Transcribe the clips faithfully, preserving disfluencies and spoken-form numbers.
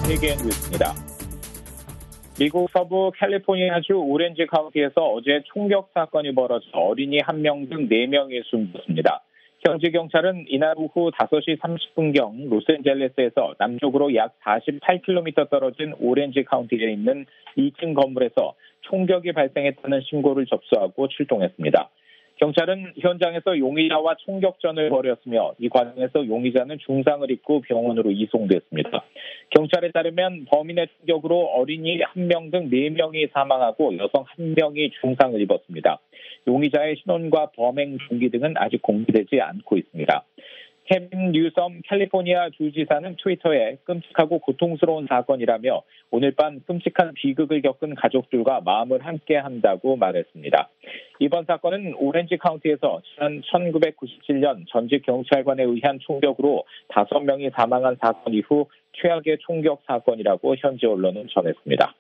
세계 뉴스입니다. 미국 서부 캘리포니아주 오렌지 카운티에서 어제 총격 사건이 벌어져 어린이 한 명 등 네 명이 숨졌습니다. 현지 경찰은 이날 오후 다섯 시 삼십 분경 로스앤젤레스에서 남쪽으로 약 사십팔 킬로미터 떨어진 오렌지 카운티에 있는 이 층 건물에서 총격이 발생했다는 신고를 접수하고 출동했습니다. 경찰은 현장에서 용의자와 총격전을 벌였으며 이 과정에서 용의자는 중상을 입고 병원으로 이송됐습니다. 경찰에 따르면 범인의 총격으로 어린이 한 명 등 네 명이 사망하고 여성 한 명이 중상을 입었습니다. 용의자의 신원과 범행 동기 등은 아직 공개되지 않고 있습니다. 케빈 뉴섬 캘리포니아 주지사는 트위터에 끔찍하고 고통스러운 사건이라며 오늘 밤 끔찍한 비극을 겪은 가족들과 마음을 함께한다고 말했습니다. 이번 사건은 오렌지 카운티에서 지난 천구백구십칠 년 전직 경찰관에 의한 총격으로 다섯 명이 사망한 사건 이후 최악의 총격 사건이라고 현지 언론은 전했습니다.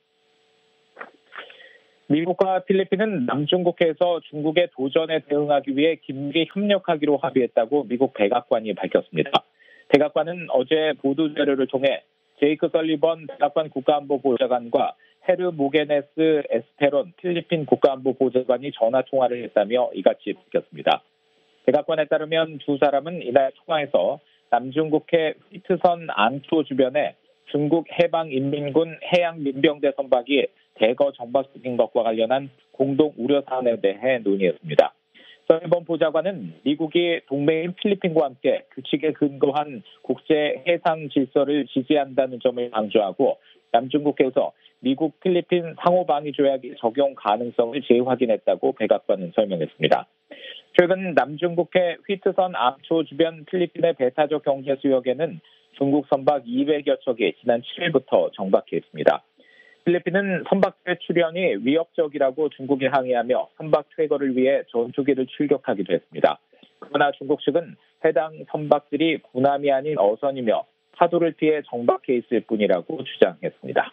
미국과 필리핀은 남중국해에서 중국의 도전에 대응하기 위해 긴밀히 협력하기로 합의했다고 미국 백악관이 밝혔습니다. 백악관은 어제 보도자료를 통해 제이크 설리번 백악관 국가안보보좌관과 헤르 모게네스 에스페론 필리핀 국가안보보좌관이 전화통화를 했다며 이같이 밝혔습니다. 백악관에 따르면 두 사람은 이날 통화에서 남중국해 휘트선 앙초 주변에 중국 해방인민군 해양민병대 선박이 대거 정박시킨 것과 관련한 공동 우려 사안에 대해 논의했습니다. 설리번 보좌관은 미국이 동맹인 필리핀과 함께 규칙에 근거한 국제 해상 질서를 지지한다는 점을 강조하고 남중국해에서 미국 필리핀 상호방위 조약이 적용 가능성을 재확인했다고 백악관은 설명했습니다. 최근 남중국해 휘트선 앙초 주변 필리핀의 배타적 경제 수역에는 중국 선박 이백여 척이 지난 칠 일부터 정박해 있습니다. 필리핀은 선박의 출현이 위협적이라고 중국에 항의하며 선박 퇴거를 위해 전투기를 출격하기도 했습니다. 그러나 중국 측은 해당 선박들이 군함이 아닌 어선이며 파도를 피해 정박해 있을 뿐이라고 주장했습니다.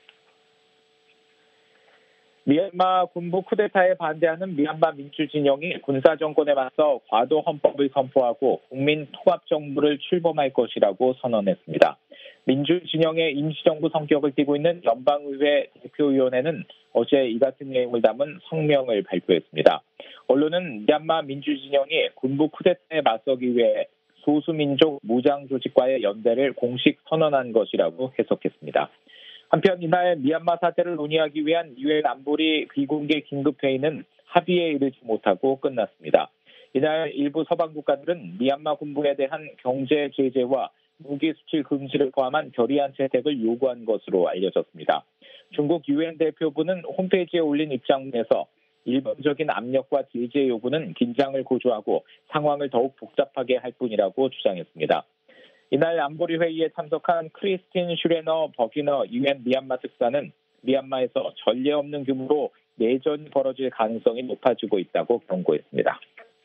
미얀마 군부 쿠데타에 반대하는 미얀마 민주진영이 군사정권에 맞서 과도 헌법을 선포하고 국민 통합정부를 출범할 것이라고 선언했습니다. 민주진영의 임시정부 성격을 띠고 있는 연방의회 대표위원회는 어제 이 같은 내용을 담은 성명을 발표했습니다. 언론은 미얀마 민주진영이 군부 쿠데타에 맞서기 위해 소수민족 무장조직과의 연대를 공식 선언한 것이라고 해석했습니다. 한편 이날 미얀마 사태를 논의하기 위한 유엔 안보리 비공개 긴급회의는 합의에 이르지 못하고 끝났습니다. 이날 일부 서방 국가들은 미얀마 군부에 대한 경제 제재와 무기 수출 금지를 포함한 결의안 채택을 요구한 것으로 알려졌습니다. 중국 유엔 대표부는 홈페이지에 올린 입장문에서 일방적인 압력과 제재 요구는 긴장을 고조하고 상황을 더욱 복잡하게 할 뿐이라고 주장했습니다. 이날 안보리 회의에 참석한 크리스틴 슈레너 버기너 유엔 미얀마 특사는 미얀마에서 전례 없는 규모로 내전이 벌어질 가능성이 높아지고 있다고 경고했습니다.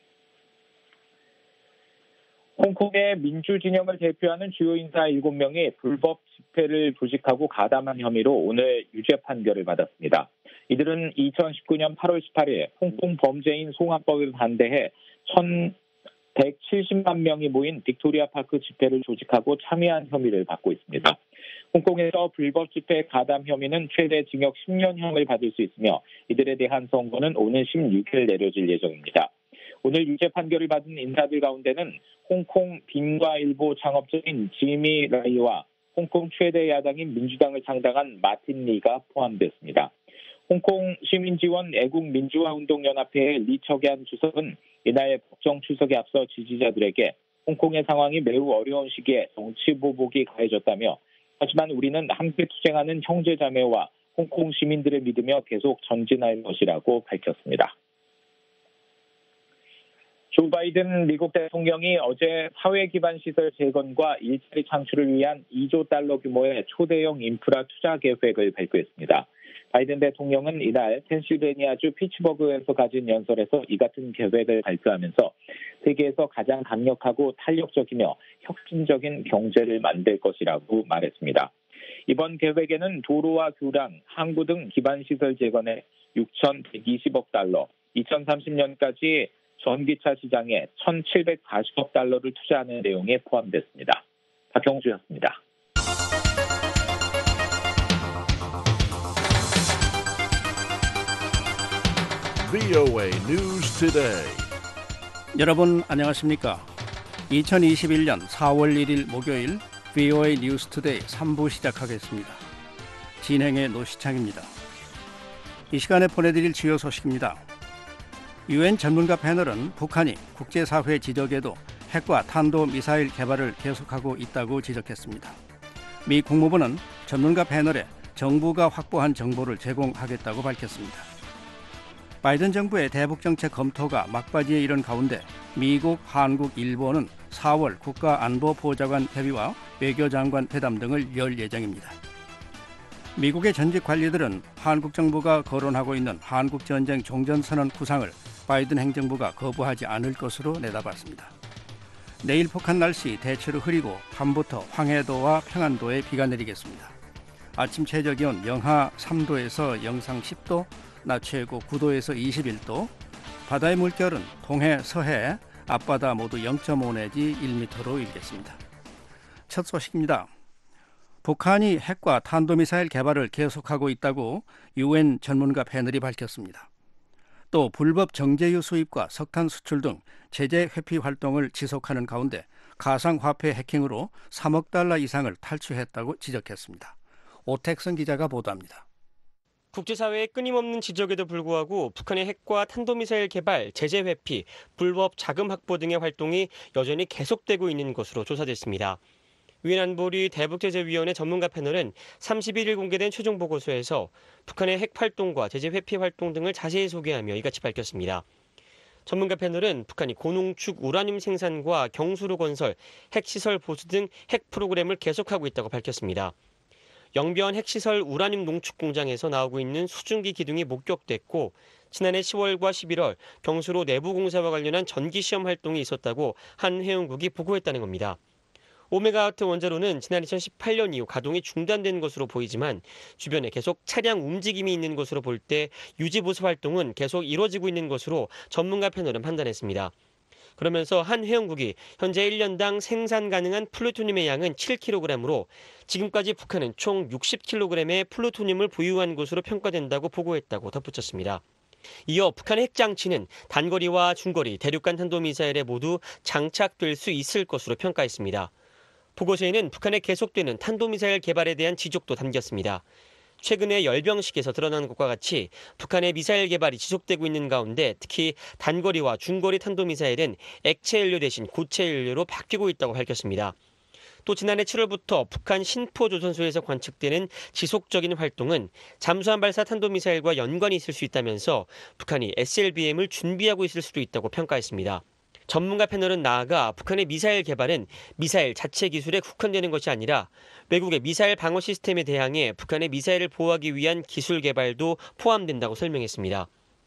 홍콩의 민주진영을 대표하는 주요 인사 일곱 명이 불법 집회를 조직하고 가담한 혐의로 오늘 유죄 판결을 받았습니다. 이들은 이천십구 년 팔월 십팔일 홍콩 범죄인 송환법에 반대해 천백칠십만 명이 모인 빅토리아 파크 집회를 조직하고 참여한 혐의를 받고 있습니다. 홍콩에서 불법 집회 가담 혐의는 최대 징역 십 년형을 받을 수 있으며 이들에 대한 선고는 오는 십육 일 내려질 예정입니다. 오늘 유죄 판결을 받은 인사들 가운데는 홍콩 빈과일보 창업자인 지미 라이와 홍콩 최대 야당인 민주당을 창당한 마틴 리가 포함됐습니다. 홍콩 시민지원 애국민주화운동연합회의 리처겐 주석은 이날 법정 출석에 앞서 지지자들에게 홍콩의 상황이 매우 어려운 시기에 정치 보복이 가해졌다며 하지만 우리는 함께 투쟁하는 형제자매와 홍콩 시민들을 믿으며 계속 전진할 것이라고 밝혔습니다. 조 바이든 미국 대통령이 어제 사회 기반 시설 재건과 일자리 창출을 위한 이조 달러 규모의 초대형 인프라 투자 계획을 발표했습니다. 바이든 대통령은 이날 펜실베니아주 피츠버그에서 가진 연설에서 이 같은 계획을 발표하면서 세계에서 가장 강력하고 탄력적이며 혁신적인 경제를 만들 것이라고 말했습니다. 이번 계획에는 도로와 교량, 항구 등 기반시설 재건에 육천백이십억 달러, 이천삼십 년까지 전기차 시장에 천칠백사십억 달러를 투자하는 내용이 포함됐습니다. 박형주였습니다. 브이오에이 News Today. 여러분 안녕하십니까? 이천이십일 년 사월 일일 목요일 브이오에이 뉴스 투데이 삼 부 시작하겠습니다. 진행의 노시창입니다. 이 시간에 보내드릴 주요 소식입니다. 유엔 전문가 패널은 북한이 국제사회 지적에도 핵과 탄도미사일 개발을 계속하고 있다고 지적했습니다. 미 국무부는 전문가 패널에 정부가 확보한 정보를 제공하겠다고 밝혔습니다. 바이든 정부의 대북정책 검토가 막바지에 이른 가운데 미국, 한국, 일본은 사월 국가안보보좌관 협의와 외교장관 회담 등을 열 예정입니다. 미국의 전직 관리들은 한국 정부가 거론하고 있는 한국전쟁 종전선언 구상을 바이든 행정부가 거부하지 않을 것으로 내다봤습니다. 내일 북한 날씨 대체로 흐리고 밤부터 황해도와 평안도에 비가 내리겠습니다. 아침 최저기온 영하 삼 도에서 영상 십 도, 낮 최고 구 도에서 이십일 도, 바다의 물결은 동해, 서해, 앞바다 모두 영 점 오 내지 일 미터로 일겠습니다. 첫 소식입니다. 북한이 핵과 탄도미사일 개발을 계속하고 있다고 유엔 전문가 패널이 밝혔습니다. 또 불법 정제유 수입과 석탄 수출 등 제재 회피 활동을 지속하는 가운데 가상화폐 해킹으로 삼억 달러 이상을 탈취했다고 지적했습니다. 오택선 기자가 보도합니다. 국제사회의 끊임없는 지적에도 불구하고 북한의 핵과 탄도미사일 개발, 제재 회피, 불법 자금 확보 등의 활동이 여전히 계속되고 있는 것으로 조사됐습니다. 유엔 안보리 대북제재위원회 전문가 패널은 삼십일 일 공개된 최종 보고서에서 북한의 핵 활동과 제재 회피 활동 등을 자세히 소개하며 이같이 밝혔습니다. 전문가 패널은 북한이 고농축 우라늄 생산과 경수로 건설, 핵시설 보수 등 핵 프로그램을 계속하고 있다고 밝혔습니다. 영변 핵시설 우라늄 농축 공장에서 나오고 있는 수증기 기둥이 목격됐고 지난해 시월과 십일월 경수로 내부 공사와 관련한 전기 시험 활동이 있었다고 한 회원국이 보고했다는 겁니다. 오메가와트 원자로는 지난 이천십팔 년 이후 가동이 중단된 것으로 보이지만 주변에 계속 차량 움직임이 있는 것으로 볼 때 유지 보수 활동은 계속 이루어지고 있는 것으로 전문가 패널은 판단했습니다. 그러면서 한 회원국이 현재 일 년당 생산 가능한 플루토늄의 양은 칠 킬로그램으로 지금까지 북한은 총 육십 킬로그램의 플루토늄을 보유한 것으로 평가된다고 보고했다고 덧붙였습니다. 이어 북한의 핵장치는 단거리와 중거리, 대륙간 탄도미사일에 모두 장착될 수 있을 것으로 평가했습니다. 보고서에는 북한의 계속되는 탄도미사일 개발에 대한 지적도 담겼습니다. 최근에 열병식에서 드러난 것과 같이 북한의 미사일 개발이 지속되고 있는 가운데 특히 단거리와 중거리 탄도미사일은 액체 연료 대신 고체 연료로 바뀌고 있다고 밝혔습니다. 또 지난해 칠월부터 북한 신포조선소에서 관측되는 지속적인 활동은 잠수함 발사 탄도미사일과 연관이 있을 수 있다면서 북한이 에스엘비엠을 준비하고 있을 수도 있다고 평가했습니다. 전문가 패널은 나아가 북한의 미사일 개발은 미사일 자체 기술에 국한되는 것이 아니라 외국의 미사일 방어 시스템에 대항해 북한의 미사일을 보호하기 위한 기술 개발도 포함된다고 설명했습니다.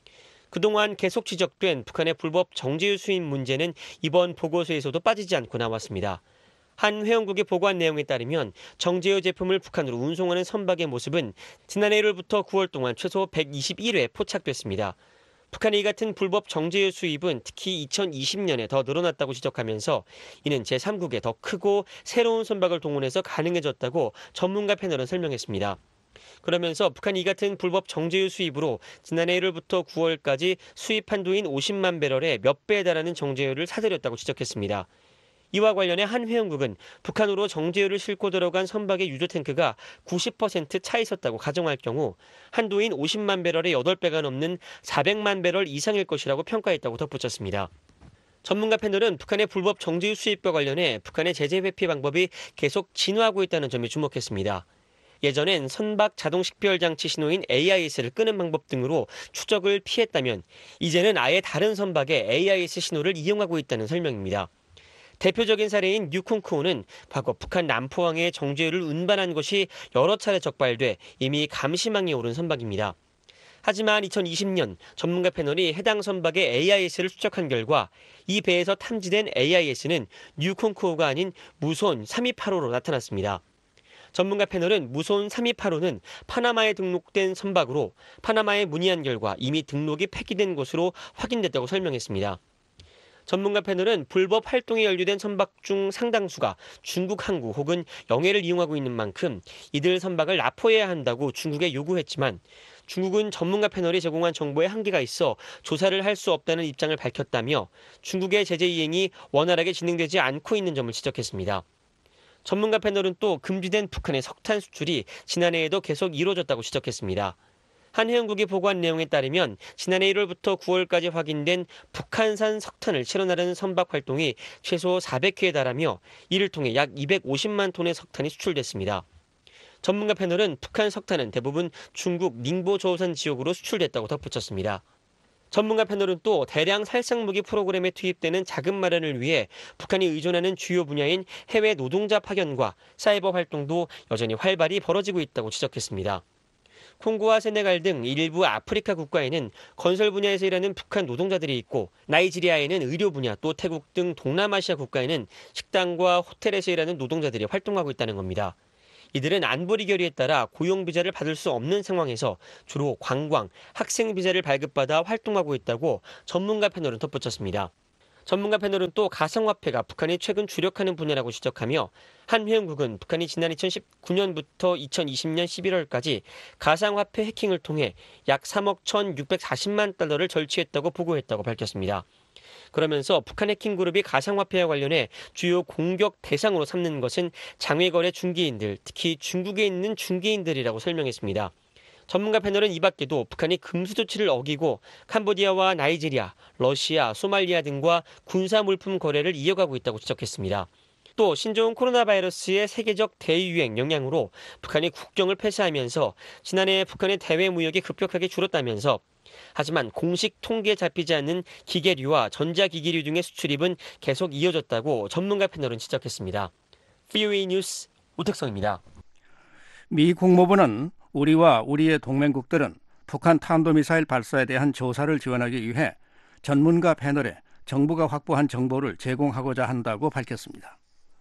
그동안 계속 지적된 북한의 불법 정제유 수입 문제는 이번 보고서에서도 빠지지 않고 나왔습니다. 한 회원국이 보고한 내용에 따르면 정제유 제품을 북한으로 운송하는 선박의 모습은 지난해 일월부터 구월 동안 최소 백이십일 회 포착됐습니다. 북한의 이 같은 불법 정제유 수입은 특히 이천이십 년에 더 늘어났다고 지적하면서 이는 제삼국의 더 크고 새로운 선박을 동원해서 가능해졌다고 전문가 패널은 설명했습니다. 그러면서 북한이 이 같은 불법 정제유 수입으로 지난해 일월부터 구월까지 수입 한도인 오십만 배럴의 몇 배에 달하는 정제유를 사들였다고 지적했습니다. 이와 관련해 한 회원국은 북한으로 정제유를 싣고 들어간 선박의 유조 탱크가 구십 퍼센트 차 있었다고 가정할 경우 한도인 오십만 배럴의 여덟 배가 넘는 사백만 배럴 이상일 것이라고 평가했다고 덧붙였습니다. 전문가 패널은 북한의 불법 정제유 수입과 관련해 북한의 제재 회피 방법이 계속 진화하고 있다는 점에 주목했습니다. 예전엔 선박 자동 식별 장치 신호인 에이아이에스를 끄는 방법 등으로 추적을 피했다면 이제는 아예 다른 선박에 에이아이에스 신호를 이용하고 있다는 설명입니다. 대표적인 사례인 뉴콩크호는 과거 북한 남포항에 정제유를 운반한 것이 여러 차례 적발돼 이미 감시망에 오른 선박입니다. 하지만 이천이십 년 전문가 패널이 해당 선박의 에이아이에스를 추적한 결과 이 배에서 탐지된 에이아이에스는 뉴콩크호가 아닌 무손 삼이팔오로 나타났습니다. 전문가 패널은 무손 삼이팔오는 파나마에 등록된 선박으로 파나마에 문의한 결과 이미 등록이 폐기된 것으로 확인됐다고 설명했습니다. 전문가 패널은 불법 활동에 연루된 선박 중 상당수가 중국 항구 혹은 영해를 이용하고 있는 만큼 이들 선박을 납포해야 한다고 중국에 요구했지만 중국은 전문가 패널이 제공한 정보에 한계가 있어 조사를 할 수 없다는 입장을 밝혔다며 중국의 제재 이행이 원활하게 진행되지 않고 있는 점을 지적했습니다. 전문가 패널은 또 금지된 북한의 석탄 수출이 지난해에도 계속 이루어졌다고 지적했습니다. 한 회원국이 보고한 내용에 따르면 지난해 일월부터 구월까지 확인된 북한산 석탄을 채취하려는 선박 활동이 최소 사백 회에 달하며 이를 통해 약 이백오십만 톤의 석탄이 수출됐습니다. 전문가 패널은 북한 석탄은 대부분 중국 닝보 저우산 지역으로 수출됐다고 덧붙였습니다. 전문가 패널은 또 대량 살상무기 프로그램에 투입되는 자금 마련을 위해 북한이 의존하는 주요 분야인 해외 노동자 파견과 사이버 활동도 여전히 활발히 벌어지고 있다고 지적했습니다. 콩고와 세네갈 등 일부 아프리카 국가에는 건설 분야에서 일하는 북한 노동자들이 있고 나이지리아에는 의료 분야 또 태국 등 동남아시아 국가에는 식당과 호텔에서 일하는 노동자들이 활동하고 있다는 겁니다. 이들은 안보리 결의에 따라 고용비자를 받을 수 없는 상황에서 주로 관광, 학생비자를 발급받아 활동하고 있다고 전문가 패널은 덧붙였습니다. 전문가 패널은 또 가상화폐가 북한이 최근 주력하는 분야라고 지적하며 한 회원국은 북한이 지난 이천십구 년부터 이천이십 년 십일월까지 가상화폐 해킹을 통해 약 삼억 천육백사십만 달러를 절취했다고 보고했다고 밝혔습니다. 그러면서 북한 해킹 그룹이 가상화폐와 관련해 주요 공격 대상으로 삼는 것은 장외거래 중개인들, 특히 중국에 있는 중개인들이라고 설명했습니다. 전문가 패널은 이 밖에도 북한이 금수 조치를 어기고 캄보디아와 나이지리아, 러시아, 소말리아 등과 군사 물품 거래를 이어가고 있다고 지적했습니다. 또 신종 코로나 바이러스의 세계적 대유행 영향으로 북한이 국경을 폐쇄하면서 지난해 북한의 대외 무역이 급격하게 줄었다면서 하지만 공식 통계에 잡히지 않는 기계류와 전자기기류 등의 수출입은 계속 이어졌다고 전문가 패널은 지적했습니다. 브이오에이 뉴스 오택성입니다. 미 국무부는 우리와 우리의 동맹국들은 북한 탄도미사일 발사에 대한 조사를 지원하기 위해 전문가 패널에 정부가 확보한 정보를 제공하고자 한다고 밝혔습니다.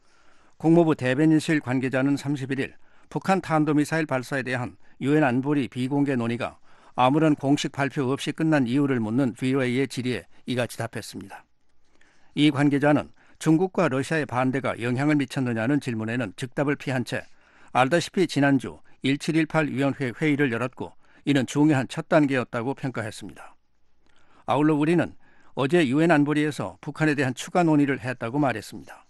국무부 대변인실 관계자는 삼십일 일 북한 탄도미사일 발사에 대한 유엔 안보리 비공개 논의가 아무런 공식 발표 없이 끝난 이유를 묻는 브이오에이의 질의에 이같이 답했습니다. 이 관계자는 중국과 러시아의 반대가 영향을 미쳤느냐는 질문에는 즉답을 피한 채 알다시피 지난주 일칠일팔 위원회 회의를 열었고 이는 중요한 첫 단계였다고 평가했습니다. 아울러 우리는 어제 유엔 안보리에서 북한에 대한 추가 논의를 했다고 말했습니다.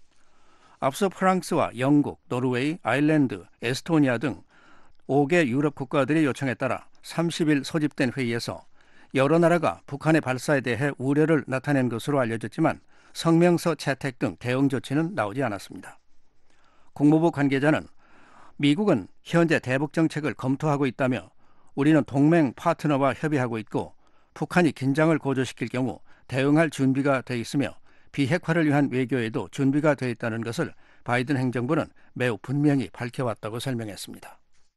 앞서 프랑스와 영국, 노르웨이, 아일랜드, 에스토니아 등 오 개 유럽 국가들의 요청에 따라 삼십 일 소집된 회의에서 여러 나라가 북한의 발사에 대해 우려를 나타낸 것으로 알려졌지만 성명서 채택 등 대응 조치는 나오지 않았습니다. 국무부 관계자는 미국은 현재 대북 정책을 검토하고 있다며 우리는 동맹 파트너와 협의하고 있고 북한이 긴장을 고조시킬 경우 대응할 준비가 돼 있으며 비핵화를 위한 외교에도 준비가 돼 있다는 것을 바이든 행정부는 매우 분명히 밝혀왔다고 설명했습니다.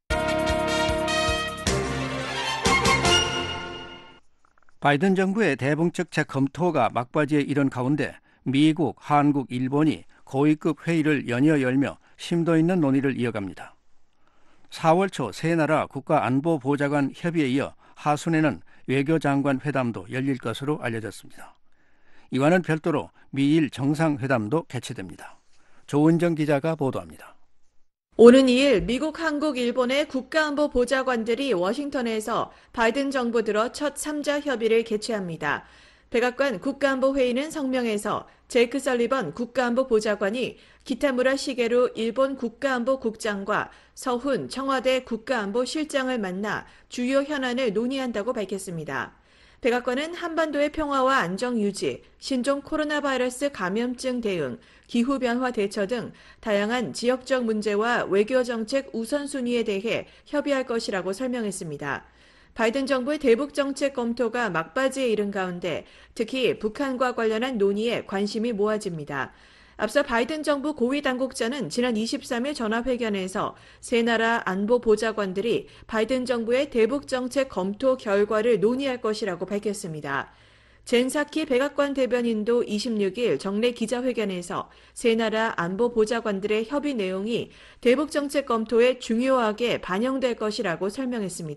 바이든 정부의 대북 정책 검토가 막바지에 이른 가운데 미국, 한국, 일본이 고위급 회의를 연이어 열며 심도 있는 논의를 이어갑니다. 사월 초 세 나라 국가안보보좌관 협의에 이어 하순에는 외교장관 회담도 열릴 것으로 알려졌습니다. 이와는 별도로 미일 정상회담도 개최됩니다. 조은정 기자가 보도합니다. 오는 이 일 미국, 한국, 일본의 국가안보보좌관들이 워싱턴에서 바이든 정부 들어 첫 삼 자 협의를 개최합니다. 백악관 국가안보회의는 성명에서 제이크 설리번 국가안보보좌관이 기타무라 시게루 일본 국가안보국장과 서훈 청와대 국가안보실장을 만나 주요 현안을 논의한다고 밝혔습니다. 백악관은 한반도의 평화와 안정 유지, 신종 코로나 바이러스 감염증 대응, 기후변화 대처 등 다양한 지역적 문제와 외교정책 우선순위에 대해 협의할 것이라고 설명했습니다. 바이든 정부의 대북 정책 검토가 막바지에 이른 가운데 특히 북한과 관련한 논의에 관심이 모아집니다. 앞서 바이든 정부 고위 당국자는 지난 이십삼 일 전화회견에서 세 나라 안보보좌관들이 바이든 정부의 대북 정책 검토 결과를 논의할 것이라고 밝혔습니다. 젠 사키 백악관 대변인도 이십육 일 정례 기자회견에서 세 나라 안보보좌관들의 협의 내용이 대북 정책 검토에 중요하게 반영될 것이라고 설명했습니다.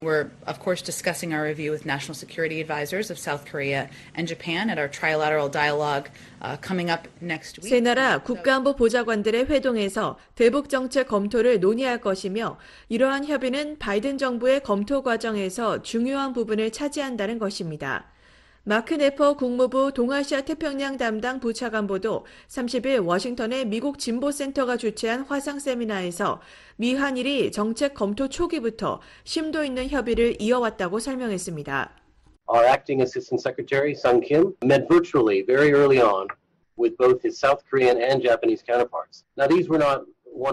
We're, of course, discussing our review with national security advisors of South Korea and Japan at our trilateral dialogue uh, coming up next week. 세 나라 국가안보 보좌관들의 회동에서 대북 정책 검토를 논의할 것이며 이러한 협의는 바이든 정부의 검토 과정에서 중요한 부분을 차지한다는 것입니다. 마크 네퍼 국무부 동아시아 태평양 담당 부차관보도 삼십 일 워싱턴의 미국 진보센터가 주최한 화상 세미나에서 미 한일이 정책 검토 초기부터 심도 있는 협의를 이어왔다고 설명했습니다. Our acting Assistant Secretary Sung Kim met virtually very early on with both his South Korean and Japanese counterparts. Now these were not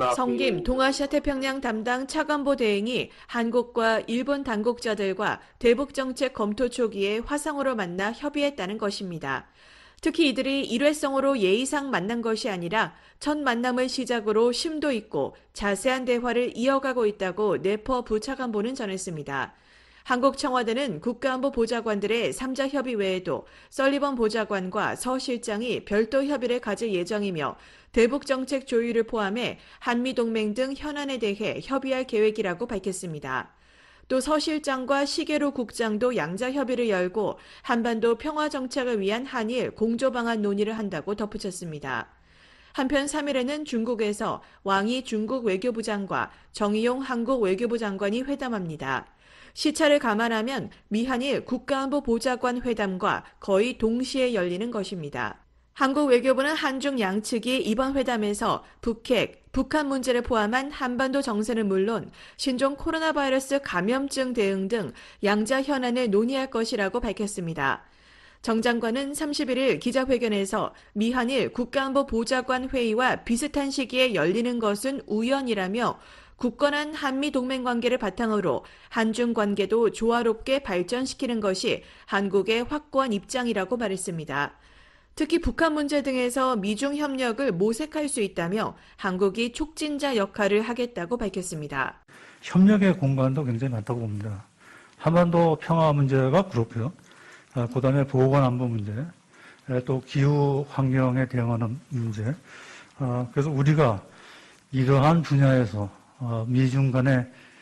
성김 동아시아 태평양 담당 차관보 대행이 한국과 일본 당국자들과 대북 정책 검토 초기에 화상으로 만나 협의했다는 것입니다. 특히 이들이 일회성으로 예의상 만난 것이 아니라 첫 만남을 시작으로 심도 있고 자세한 대화를 이어가고 있다고 네퍼 부차관보는 전했습니다. 한국 청와대는 국가안보 보좌관들의 삼자 협의 외에도 설리번 보좌관과 서 실장이 별도 협의를 가질 예정이며 대북 정책 조율을 포함해 한미동맹 등 현안에 대해 협의할 계획이라고 밝혔습니다. 또 서 실장과 시게루 국장도 양자 협의를 열고 한반도 평화 정착을 위한 한일 공조 방안 논의를 한다고 덧붙였습니다. 한편 삼 일에는 중국에서 왕이 중국 외교부 장과 정의용 한국 외교부 장관이 회담합니다. 시차를 감안하면 미한일 국가안보 보좌관 회담과 거의 동시에 열리는 것입니다. 한국 외교부는 한중 양측이 이번 회담에서 북핵, 북한 문제를 포함한 한반도 정세는 물론 신종 코로나 바이러스 감염증 대응 등 양자 현안을 논의할 것이라고 밝혔습니다. 정 장관은 삼십일 일 기자회견에서 미한일 국가안보 보좌관 회의와 비슷한 시기에 열리는 것은 우연이라며 굳건한 한미 동맹 관계를 바탕으로 한중 관계도 조화롭게 발전시키는 것이 한국의 확고한 입장이라고 말했습니다. 특히 북한 문제 등에서 미중 협력을 모색할 수 있다며 한국이 촉진자 역할을 하겠다고 밝혔습니다. 협력의 공간도 굉장히 많다고 봅니다. 한반도 평화 문제가 그렇고요. 그다음에 보건 안보 문제, 또 기후 환경에 대응하는 문제. 그래서 우리가 이러한 분야에서 미중 간의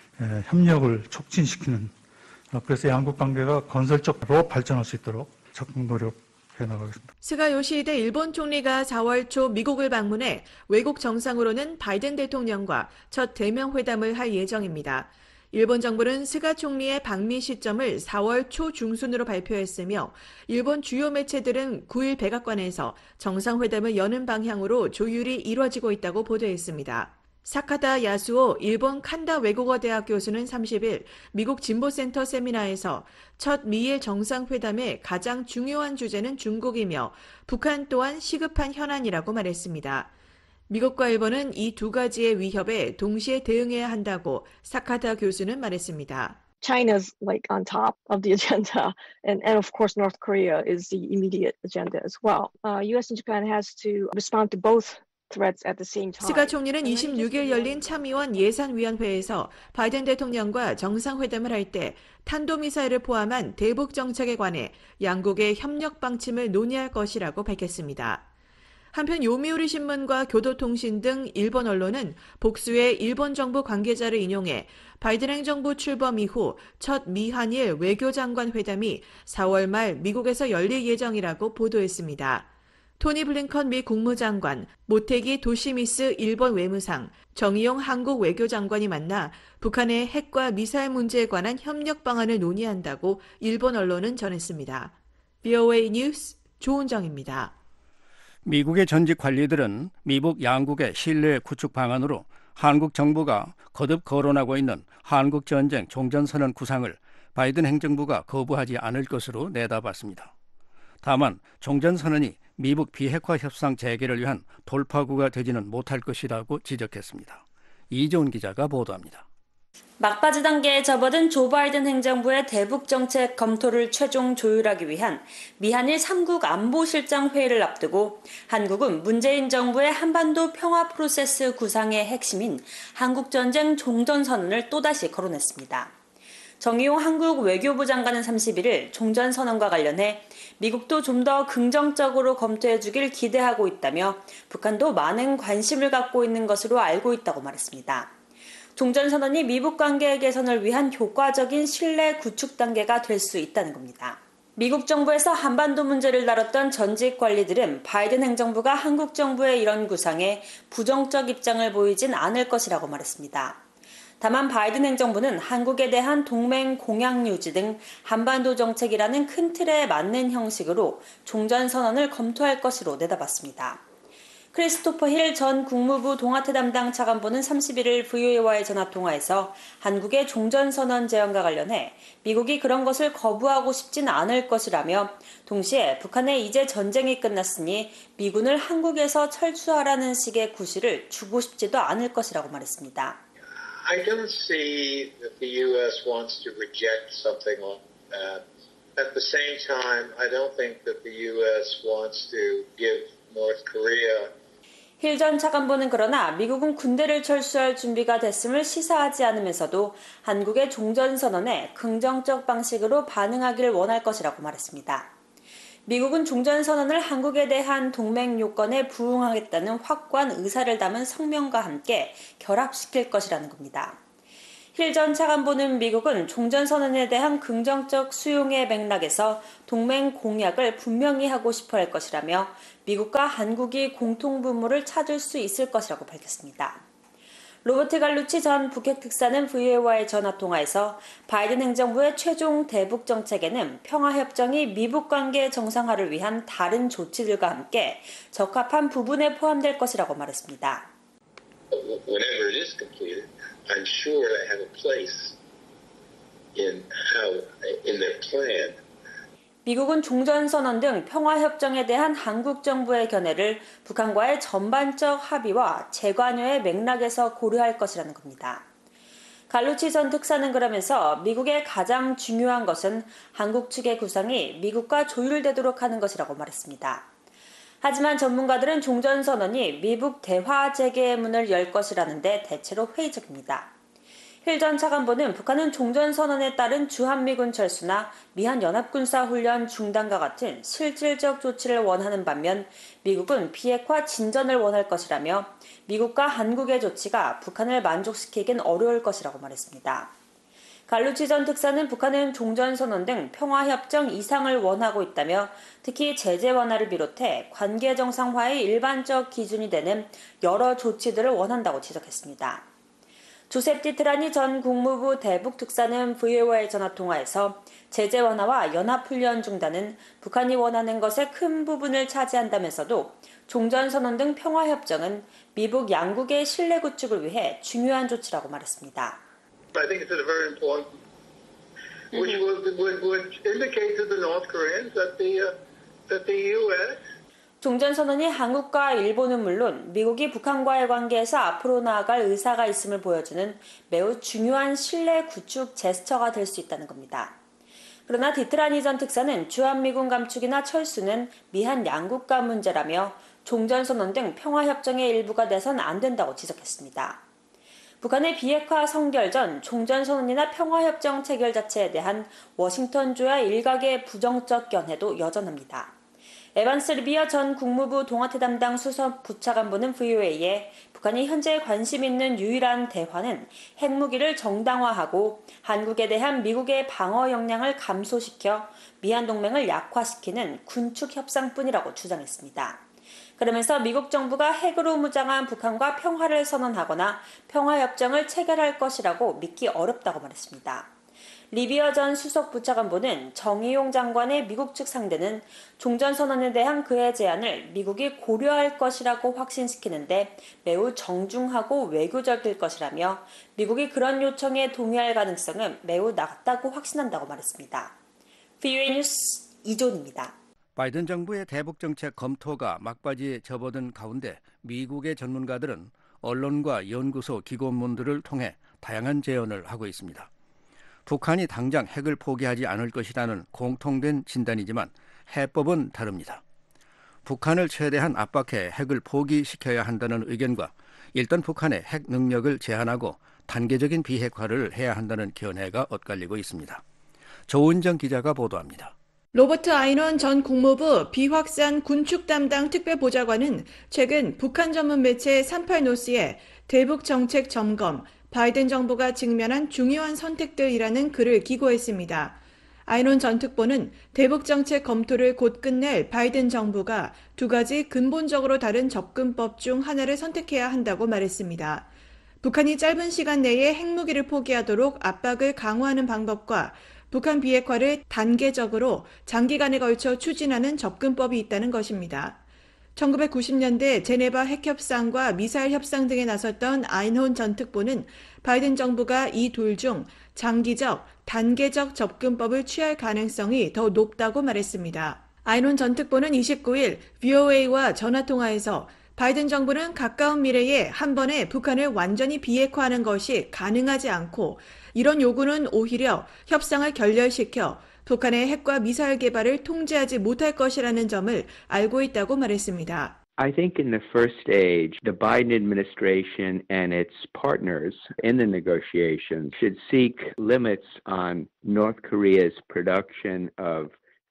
협력을 촉진시키는, 그래서 양국 관계가 건설적으로 발전할 수 있도록 적극 노력해 나가겠습니다. 스가 요시히데 일본 총리가 사월 초 미국을 방문해 외국 정상으로는 바이든 대통령과 첫 대면 회담을 할 예정입니다. 일본 정부는 스가 총리의 방미 시점을 사월 초 중순으로 발표했으며 일본 주요 매체들은 구 일 백악관에서 정상회담을 여는 방향으로 조율이 이뤄지고 있다고 보도했습니다. 사카다 야수오 일본 칸다 외국어 대학 교수는 삼십 일 미국 진보센터 세미나에서 첫 미일 정상회담의 가장 중요한 주제는 중국이며 북한 또한 시급한 현안이라고 말했습니다. 미국과 일본은 이 두 가지의 위협에 동시에 대응해야 한다고 사카다 교수는 말했습니다. China's like on top of the agenda, and, and of course North Korea is the immediate agenda as well. Uh, U S and Japan has to respond to both. 스가 총리는 이십육 일 열린 참의원 예산위원회에서 바이든 대통령과 정상회담을 할 때 탄도미사일을 포함한 대북 정책에 관해 양국의 협력 방침을 논의할 것이라고 밝혔습니다. 한편 요미우리 신문과 교도통신 등 일본 언론은 복수의 일본 정부 관계자를 인용해 바이든 행정부 출범 이후 첫 미한일 외교장관 회담이 사월 말 미국에서 열릴 예정이라고 보도했습니다. 토니 블링컨 미 국무장관, 모테기 도시미스 일본 외무상, 정의용 한국 외교장관이 만나 북한의 핵과 미사일 문제에 관한 협력 방안을 논의한다고 일본 언론은 전했습니다. 브이오에이 뉴스 조은정입니다. 미국의 전직 관리들은 미북 양국의 신뢰 구축 방안으로 한국 정부가 거듭 거론하고 있는 한국전쟁 종전선언 구상을 바이든 행정부가 거부하지 않을 것으로 내다봤습니다. 다만 종전선언이 미북 비핵화 협상 재개를 위한 돌파구가 되지는 못할 것이라고 지적했습니다. 이재훈 기자가 보도합니다. 막바지 단계에 접어든 조 바이든 행정부의 대북 정책 검토를 최종 조율하기 위한 미한일 삼 국 안보실장 회의를 앞두고 한국은 문재인 정부의 한반도 평화 프로세스 구상의 핵심인 한국전쟁 종전선언을 또다시 거론했습니다. 정의용 한국 외교부 장관은 삼십일 일 종전선언과 관련해 미국도 좀 더 긍정적으로 검토해주길 기대하고 있다며 북한도 많은 관심을 갖고 있는 것으로 알고 있다고 말했습니다. 종전선언이 미북 관계 개선을 위한 효과적인 신뢰 구축 단계가 될 수 있다는 겁니다. 미국 정부에서 한반도 문제를 다뤘던 전직 관리들은 바이든 행정부가 한국 정부의 이런 구상에 부정적 입장을 보이진 않을 것이라고 말했습니다. 다만 바이든 행정부는 한국에 대한 동맹 공약 유지 등 한반도 정책이라는 큰 틀에 맞는 형식으로 종전선언을 검토할 것으로 내다봤습니다. 크리스토퍼 힐 전 국무부 동아태 담당 차관보는 삼십일 일 브이오에이와의 전화통화에서 한국의 종전선언 제안과 관련해 미국이 그런 것을 거부하고 싶진 않을 것이라며 동시에 북한에 이제 전쟁이 끝났으니 미군을 한국에서 철수하라는 식의 구실을 주고 싶지도 않을 것이라고 말했습니다. I don't see that the U S wants to reject something like that. At the same time, I don't think that the U S wants to give North Korea 힐 전 차관보는 그러나 미국은 군대를 철수할 준비가 됐음을 시사하지 않으면서도 한국의 종전선언에 긍정적 방식으로 반응하기를 원할 것이라고 말했습니다. 미국은 종전선언을 한국에 대한 동맹 요건에 부응하겠다는 확고한 의사를 담은 성명과 함께 결합시킬 것이라는 겁니다. 힐 전 차관보는 미국은 종전선언에 대한 긍정적 수용의 맥락에서 동맹 공약을 분명히 하고 싶어 할 것이라며 미국과 한국이 공통분모를 찾을 수 있을 것이라고 밝혔습니다. 로버트 갈루치 전 북핵 특사는 브이오에이와의 전화통화에서 바이든 행정부의 최종 대북 정책에는 평화협정이 미북 관계 정상화를 위한 다른 조치들과 함께 적합한 부분에 포함될 것이라고 말했습니다. Whenever it is completed, I'm sure they have a place in how in their plan. 미국은 종전선언 등 평화협정에 대한 한국 정부의 견해를 북한과의 전반적 합의와 재관여의 맥락에서 고려할 것이라는 겁니다. 갈루치 전 특사는 그러면서 미국의 가장 중요한 것은 한국 측의 구상이 미국과 조율되도록 하는 것이라고 말했습니다. 하지만 전문가들은 종전선언이 미북 대화 재개의 문을 열 것이라는데 대체로 회의적입니다. 힐 전 차관보는 북한은 종전선언에 따른 주한미군 철수나 미한 연합군사훈련 중단과 같은 실질적 조치를 원하는 반면 미국은 비핵화 진전을 원할 것이라며 미국과 한국의 조치가 북한을 만족시키긴 어려울 것이라고 말했습니다. 갈루치 전 특사는 북한은 종전선언 등 평화협정 이상을 원하고 있다며 특히 제재 완화를 비롯해 관계 정상화의 일반적 기준이 되는 여러 조치들을 원한다고 지적했습니다. 조셉 디트라니 전 국무부 대북 특사는 브이오에이와의 전화통화에서 제재 완화와 연합훈련 중단은 북한이 원하는 것의 큰 부분을 차지한다면서도 종전선언 등 평화협정은 미북 양국의 신뢰 구축을 위해 중요한 조치라고 말했습니다. I think it's very important, which would, would, would indicate to the North Koreans that the uh, that the U S 종전선언이 한국과 일본은 물론 미국이 북한과의 관계에서 앞으로 나아갈 의사가 있음을 보여주는 매우 중요한 신뢰 구축 제스처가 될 수 있다는 겁니다. 그러나 디트라니 전 특사는 주한미군 감축이나 철수는 미한 양국 간 문제라며 종전선언 등 평화협정의 일부가 돼선 안 된다고 지적했습니다. 북한의 비핵화 성결 전 종전선언이나 평화협정 체결 자체에 대한 워싱턴주의 일각의 부정적 견해도 여전합니다. 에반스 리비어 전 국무부 동아태 담당 수석 부차관보는 브이오에이에 북한이 현재 관심 있는 유일한 대화는 핵무기를 정당화하고 한국에 대한 미국의 방어 역량을 감소시켜 미한 동맹을 약화시키는 군축 협상뿐이라고 주장했습니다. 그러면서 미국 정부가 핵으로 무장한 북한과 평화를 선언하거나 평화협정을 체결할 것이라고 믿기 어렵다고 말했습니다. 리비어 전 수석 부차관보는 정의용 장관의 미국 측 상대는 종전선언에 대한 그의 제안을 미국이 고려할 것이라고 확신시키는데 매우 정중하고 외교적일 것이라며 미국이 그런 요청에 동의할 가능성은 매우 낮다고 확신한다고 말했습니다. 브이오에이 뉴스 이존입니다. 바이든 정부의 대북 정책 검토가 막바지에 접어든 가운데 미국의 전문가들은 언론과 연구소 기고문들을 통해 다양한 제언을 하고 있습니다. 북한이 당장 핵을 포기하지 않을 것이라는 공통된 진단이지만 해법은 다릅니다. 북한을 최대한 압박해 핵을 포기시켜야 한다는 의견과 일단 북한의 핵 능력을 제한하고 단계적인 비핵화를 해야 한다는 견해가 엇갈리고 있습니다. 조은정 기자가 보도합니다. 로버트 아이논 전 국무부 비확산 군축 담당 특별보좌관은 최근 북한 전문 매체 삼십팔 노스의 대북 정책 점검, 바이든 정부가 직면한 중요한 선택들이라는 글을 기고했습니다. 아이론 전 특보는 대북 정책 검토를 곧 끝낼 바이든 정부가 두 가지 근본적으로 다른 접근법 중 하나를 선택해야 한다고 말했습니다. 북한이 짧은 시간 내에 핵무기를 포기하도록 압박을 강화하는 방법과 북한 비핵화를 단계적으로 장기간에 걸쳐 추진하는 접근법이 있다는 것입니다. 천구백구십 년대 제네바 핵협상과 미사일 협상 등에 나섰던 아인혼 전 특보는 바이든 정부가 이 둘 중 장기적, 단계적 접근법을 취할 가능성이 더 높다고 말했습니다. 아인혼 전 특보는 이십구 일 브이오에이와 전화통화에서 바이든 정부는 가까운 미래에 한 번에 북한을 완전히 비핵화하는 것이 가능하지 않고 이런 요구는 오히려 협상을 결렬시켜 북한의 핵과 미사일 개발을 통제하지 못할 것이라는 점을 알고 있다고 말했습니다. I think in the first stage, the Biden administration and its partners in the negotiations should seek limits on North Korea's production of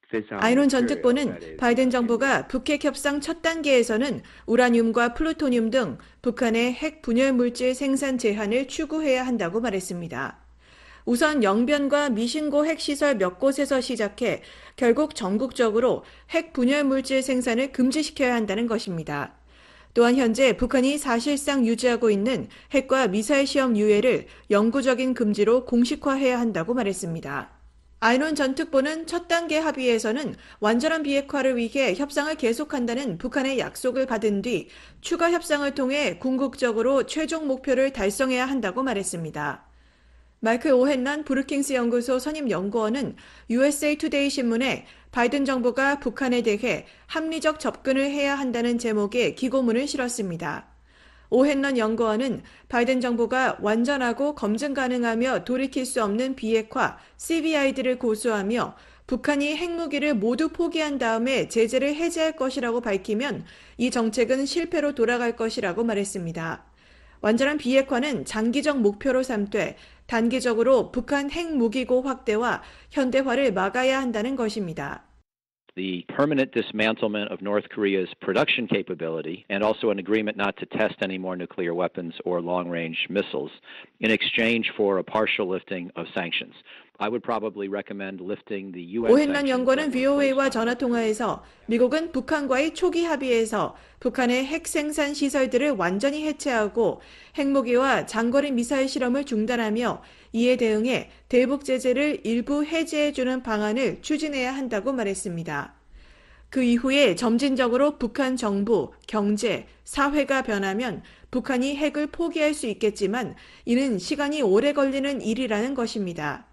아이론 전 특보는 바이든 정부가 북핵 협상 첫 단계에서는 우라늄과 플루토늄 등 북한의 핵 분열 물질 생산 제한을 추구해야 한다고 말했습니다. 우선 영변과 미신고 핵시설 몇 곳에서 시작해 결국 전국적으로 핵 분열 물질 생산을 금지시켜야 한다는 것입니다. 또한 현재 북한이 사실상 유지하고 있는 핵과 미사일 시험 유예를 영구적인 금지로 공식화해야 한다고 말했습니다. 아이론 전 특보는 첫 단계 합의에서는 완전한 비핵화를 위해 협상을 계속한다는 북한의 약속을 받은 뒤 추가 협상을 통해 궁극적으로 최종 목표를 달성해야 한다고 말했습니다. 마이클 오헨란 브루킹스 연구소 선임 연구원은 유에스에이 투데이 신문에 바이든 정부가 북한에 대해 합리적 접근을 해야 한다는 제목의 기고문을 실었습니다. 오헨런 연구원은 바이든 정부가 완전하고 검증 가능하며 돌이킬 수 없는 비핵화 씨비아이디를 고수하며 북한이 핵무기를 모두 포기한 다음에 제재를 해제할 것이라고 밝히면 이 정책은 실패로 돌아갈 것이라고 말했습니다. 완전한 비핵화는 장기적 목표로 삼되 단기적으로 북한 핵무기고 확대와 현대화를 막아야 한다는 것입니다. The permanent dismantlement of North Korea's production capability and also an agreement not to test any more nuclear weapons or long-range missiles in exchange for a partial lifting of sanctions. I would probably recommend lifting the U S 오헨란 연구원은 브이오에이와 전화통화에서 미국은 북한과의 초기 합의에서 북한의 핵 생산 시설들을 완전히 해체하고 핵무기와 장거리 미사일 실험을 중단하며 이에 대응해 대북 제재를 일부 해제해주는 방안을 추진해야 한다고 말했습니다. 그 이후에 점진적으로 북한 정부, 경제, 사회가 변하면 북한이 핵을 포기할 수 있겠지만 이는 시간이 오래 걸리는 일이라는 것입니다.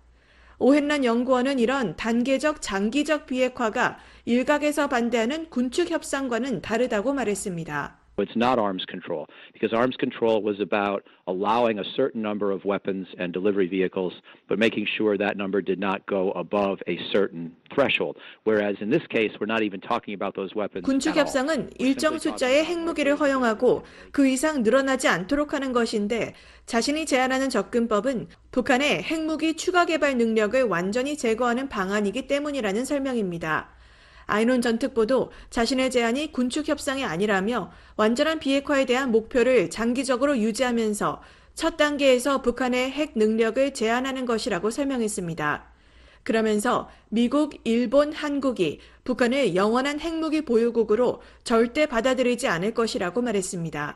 오헨란 연구원은 이런 단계적 장기적 비핵화가 일각에서 반대하는 군축 협상과는 다르다고 말했습니다. It's not arms control, because arms control was about allowing a certain number of weapons and delivery vehicles, but making sure that number did not go above a certain threshold. Whereas in this case, we're not even talking about those weapons. 군축 협상은 일정 숫자의 핵무기를 허용하고 그 이상 늘어나지 않도록 하는 것인데 자신이 제안하는 접근법은 북한의 핵무기 추가 개발 능력을 완전히 제거하는 방안이기 때문이라는 설명입니다. 아이론 전 특보도 자신의 제안이 군축 협상이 아니라며 완전한 비핵화에 대한 목표를 장기적으로 유지하면서 첫 단계에서 북한의 핵 능력을 제한하는 것이라고 설명했습니다. 그러면서 미국, 일본, 한국이 북한을 영원한 핵무기 보유국으로 절대 받아들이지 않을 것이라고 말했습니다.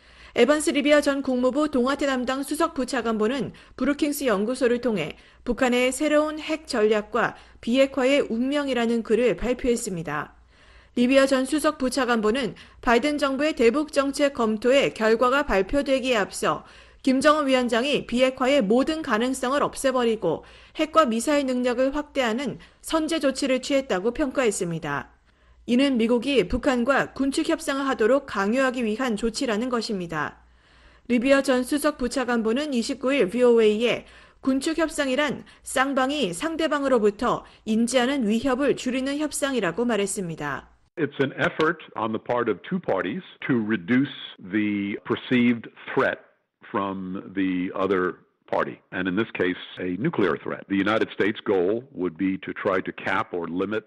에반스 리비아 전 국무부 동아태 담당 수석 부차관보는 브루킹스 연구소를 통해 북한의 새로운 핵 전략과 비핵화의 운명이라는 글을 발표했습니다. 리비아 전 수석 부차관보는 바이든 정부의 대북 정책 검토의 결과가 발표되기에 앞서 김정은 위원장이 비핵화의 모든 가능성을 없애버리고 핵과 미사일 능력을 확대하는 선제 조치를 취했다고 평가했습니다. 이는 미국이 북한과 군축 협상을 하도록 강요하기 위한 조치라는 것입니다. 리비아 전 수석 부차관보는 이십구 일 브이오에이에 군축 협상이란 쌍방이 상대방으로부터 인지하는 위협을 줄이는 협상이라고 말했습니다. It's an effort on the part of two parties to reduce the perceived threat from the other party, and in this case, a nuclear threat. The United States' goal would be to try to cap or limit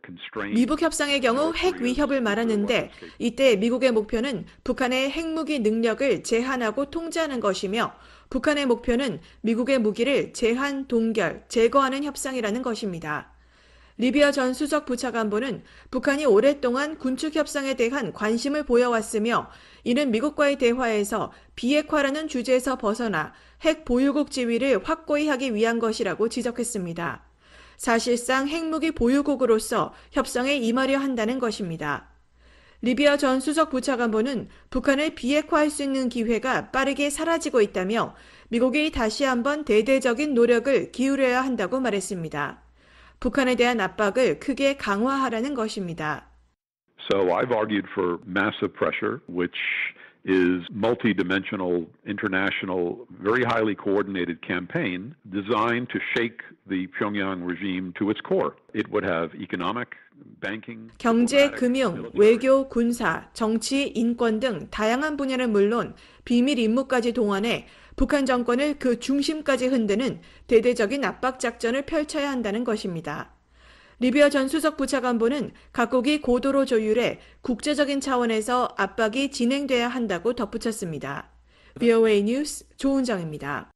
미북 협상의 경우 핵 위협을 말하는데 이때 미국의 목표는 북한의 핵무기 능력을 제한하고 통제하는 것이며 북한의 목표는 미국의 무기를 제한, 동결, 제거하는 협상이라는 것입니다. 리비아 전 수석 부차관보는 북한이 오랫동안 군축 협상에 대한 관심을 보여왔으며 이는 미국과의 대화에서 비핵화라는 주제에서 벗어나 핵 보유국 지위를 확고히 하기 위한 것이라고 지적했습니다. 사실상 핵무기 보유국으로서 협상에 임하려 한다는 것입니다. 리비아 전 수석 부차관보는 북한을 비핵화할 수 있는 기회가 빠르게 사라지고 있다며 미국이 다시 한번 대대적인 노력을 기울여야 한다고 말했습니다. 북한에 대한 압박을 크게 강화하라는 것입니다. So I've argued for massive pressure, which is multi-dimensional, international, very highly coordinated campaign designed to shake the Pyongyang regime to its core. It would have economic, banking, 경제, 금융, 외교, 군사, 정치, 인권 등 다양한 분야는 물론 비밀 임무까지 동원해 북한 정권을 그 중심까지 흔드는 대대적인 압박 작전을 펼쳐야 한다는 것입니다. 리비아 전 수석 부차관보는 각국이 고도로 조율해 국제적인 차원에서 압박이 진행돼야 한다고 덧붙였습니다. 브이오에이 뉴스 조은정입니다.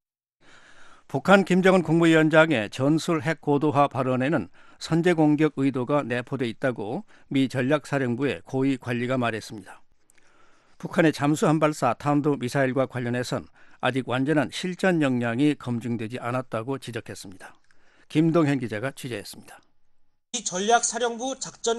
북한 김정은 국무위원장의 전술 핵 고도화 발언에는 선제 공격 의도가 내포돼 있다고 미 전략사령부의 고위 관리가 말했습니다. 북한의 잠수함 발사 탄도미사일과 관련해선 아직 완전한 실전 역량이 검증되지 않았다고 지적했습니다. 김동현 기자가 취재했습니다. 미 전략사령부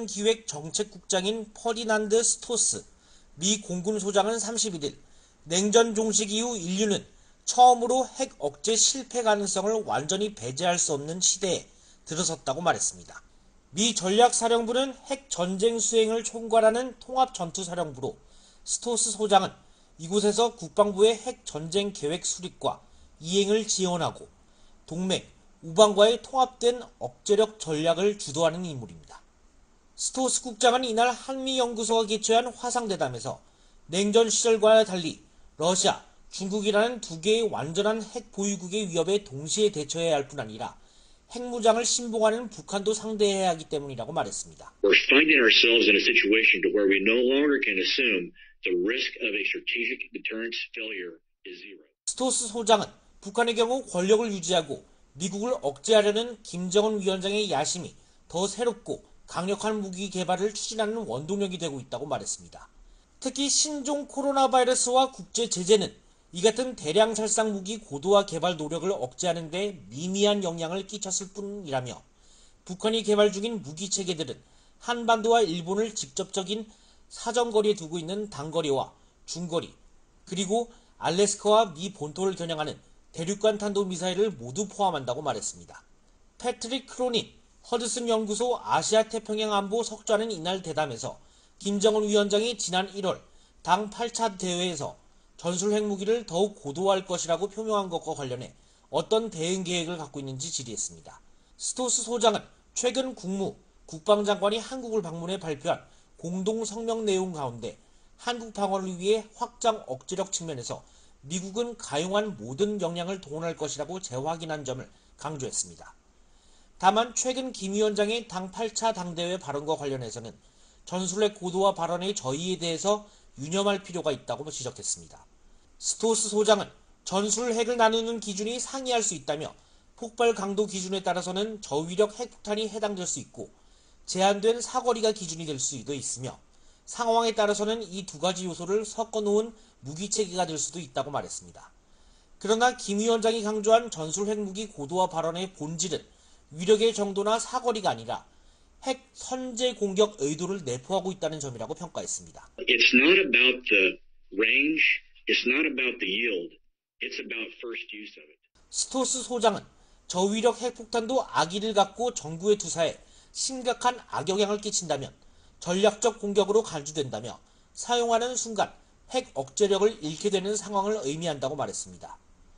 작전기획정책국장인 퍼디난드 스토스 미 공군소장은 삼십일 일 냉전 종식 이후 인류는 처음으로 핵 억제 실패 가능성을 완전히 배제할 수 없는 시대에 들어섰다고 말했습니다. 미 전략사령부는 핵 전쟁 수행을 총괄하는 통합전투사령부로 스토스 소장은 이곳에서 국방부의 핵 전쟁 계획 수립과 이행을 지원하고 동맹, 우방과의 통합된 억제력 전략을 주도하는 인물입니다. 스토스 국장은 이날 한미연구소가 개최한 화상대담에서 냉전 시절과 달리 러시아, 중국이라는 두 개의 완전한 핵 보유국의 위협에 동시에 대처해야 할 뿐 아니라 핵무장을 신봉하는 북한도 상대해야 하기 때문이라고 말했습니다. We're finding ourselves in a situation to where we no longer can assume the risk of a strategic deterrence failure is zero. 스토스 소장은 북한의 경우 권력을 유지하고 미국을 억제하려는 김정은 위원장의 야심이 더 새롭고 강력한 무기 개발을 추진하는 원동력이 되고 있다고 말했습니다. 특히 신종 코로나 바이러스와 국제 제재는 이 같은 대량 살상 무기 고도화 개발 노력을 억제하는 데 미미한 영향을 끼쳤을 뿐이라며 북한이 개발 중인 무기 체계들은 한반도와 일본을 직접적인 사정거리에 두고 있는 단거리와 중거리 그리고 알래스카와 미 본토를 겨냥하는 대륙간 탄도미사일을 모두 포함한다고 말했습니다. 패트릭 크로닌 허드슨 연구소 아시아 태평양 안보 석좌는 이날 대담에서 김정은 위원장이 지난 일월 당 팔 차 대회에서 전술 핵무기를 더욱 고도화할 것이라고 표명한 것과 관련해 어떤 대응 계획을 갖고 있는지 질의했습니다. 스토스 소장은 최근 국무, 국방장관이 한국을 방문해 발표한 공동 성명 내용 가운데 한국 방어를 위해 확장 억제력 측면에서 미국은 가용한 모든 역량을 동원할 것이라고 재확인한 점을 강조했습니다. 다만 최근 김 위원장의 당 팔 차 당대회 발언과 관련해서는 전술핵 고도화 발언의 저의에 대해서 유념할 필요가 있다고 지적했습니다. 스토스 소장은 전술 핵을 나누는 기준이 상이할 수 있다며 폭발 강도 기준에 따라서는 저위력 핵폭탄이 해당될 수 있고 제한된 사거리가 기준이 될 수도 있으며 상황에 따라서는 이 두 가지 요소를 섞어놓은 무기체계가 될 수도 있다고 말했습니다. 그러나 김 위원장이 강조한 전술 핵무기 고도화 발언의 본질은 위력의 정도나 사거리가 아니라 핵 선제 공격 의도를 내포하고 있다는 점이라고 평가했습니다. It's not about the range, it's not about the yield, it's about first use of it. 스토스 소장은 저위력 핵폭탄도 악의를 갖고 정부에 투사해 심각한 악영향을 끼친다면 전략적 공격으로 간주된다며 사용하는 순간 핵 억제력을 잃게 되는 상황을 의미한다고 말했습니다.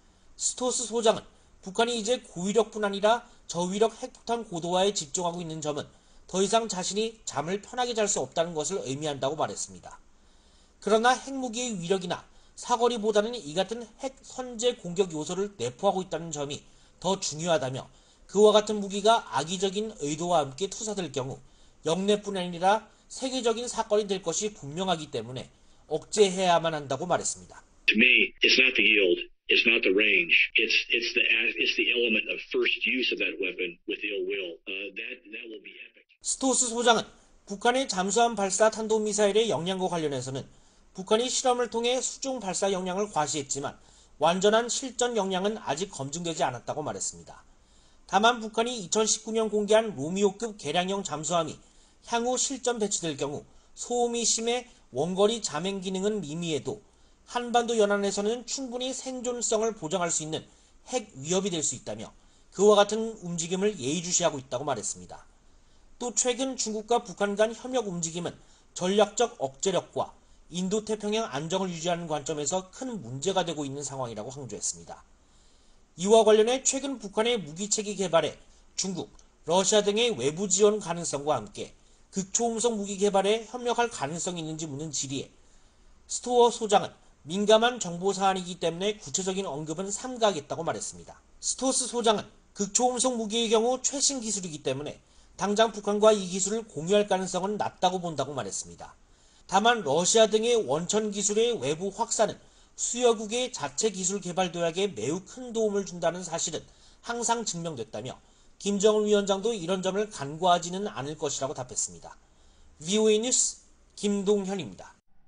스토스 소장은 북한이 이제 고위력뿐 아니라 저위력 핵폭탄 고도화에 집중하고 있는 점은 더 이상 자신이 잠을 편하게 잘 수 없다는 것을 의미한다고 말했습니다. 그러나 핵무기의 위력이나 사거리보다는 이 같은 핵 선제 공격 요소를 내포하고 있다는 점이 더 중요하다며 그와 같은 무기가 악의적인 의도와 함께 투사될 경우 영내뿐 아니라 세계적인 사건이 될 것이 분명하기 때문에 억제해야만 한다고 말했습니다. To me, it's not the yield, It's not the range. It's it's the it's the element of first use of that weapon with ill will. Uh, that that will be epic. 스토스 소장은 북한의 잠수함 발사 탄도미사일의 역량과 관련해서는 북한이 실험을 통해 수중 발사 역량을 과시했지만 완전한 실전 역량은 아직 검증되지 않았다고 말했습니다. 다만 북한이 이천십구 년 공개한 로미오급 개량형 잠수함이 향후 실전 배치될 경우 소음이 심해 원거리 잠행 기능은 미미해도 한반도 연안에서는 충분히 생존성을 보장할 수 있는 핵 위협이 될 수 있다며 그와 같은 움직임을 예의주시하고 있다고 말했습니다. 또 최근 중국과 북한 간 협력 움직임은 전략적 억제력과 인도태평양 안정을 유지하는 관점에서 큰 문제가 되고 있는 상황이라고 강조했습니다. 이와 관련해 최근 북한의 무기체계 개발에 중국, 러시아 등의 외부 지원 가능성과 함께 극초음속 무기 개발에 협력할 가능성이 있는지 묻는 질의에 스토어 소장은 민감한 정보 사안이기 때문에 구체적인 언급은 삼가하겠다고 말했습니다. 스토스 소장은 극초음속 무기의 경우 최신 기술이기 때문에 당장 북한과 이 기술을 공유할 가능성은 낮다고 본다고 말했습니다. 다만 러시아 등의 원천 기술의 외부 확산은 수여국의 자체 기술 개발 도약에 매우 큰 도움을 준다는 사실은 항상 증명됐다며 김정은 위원장도 이런 점을 간과하지는 않을 것이라고 답했습니다. 브이오에이 뉴스 김동현입니다.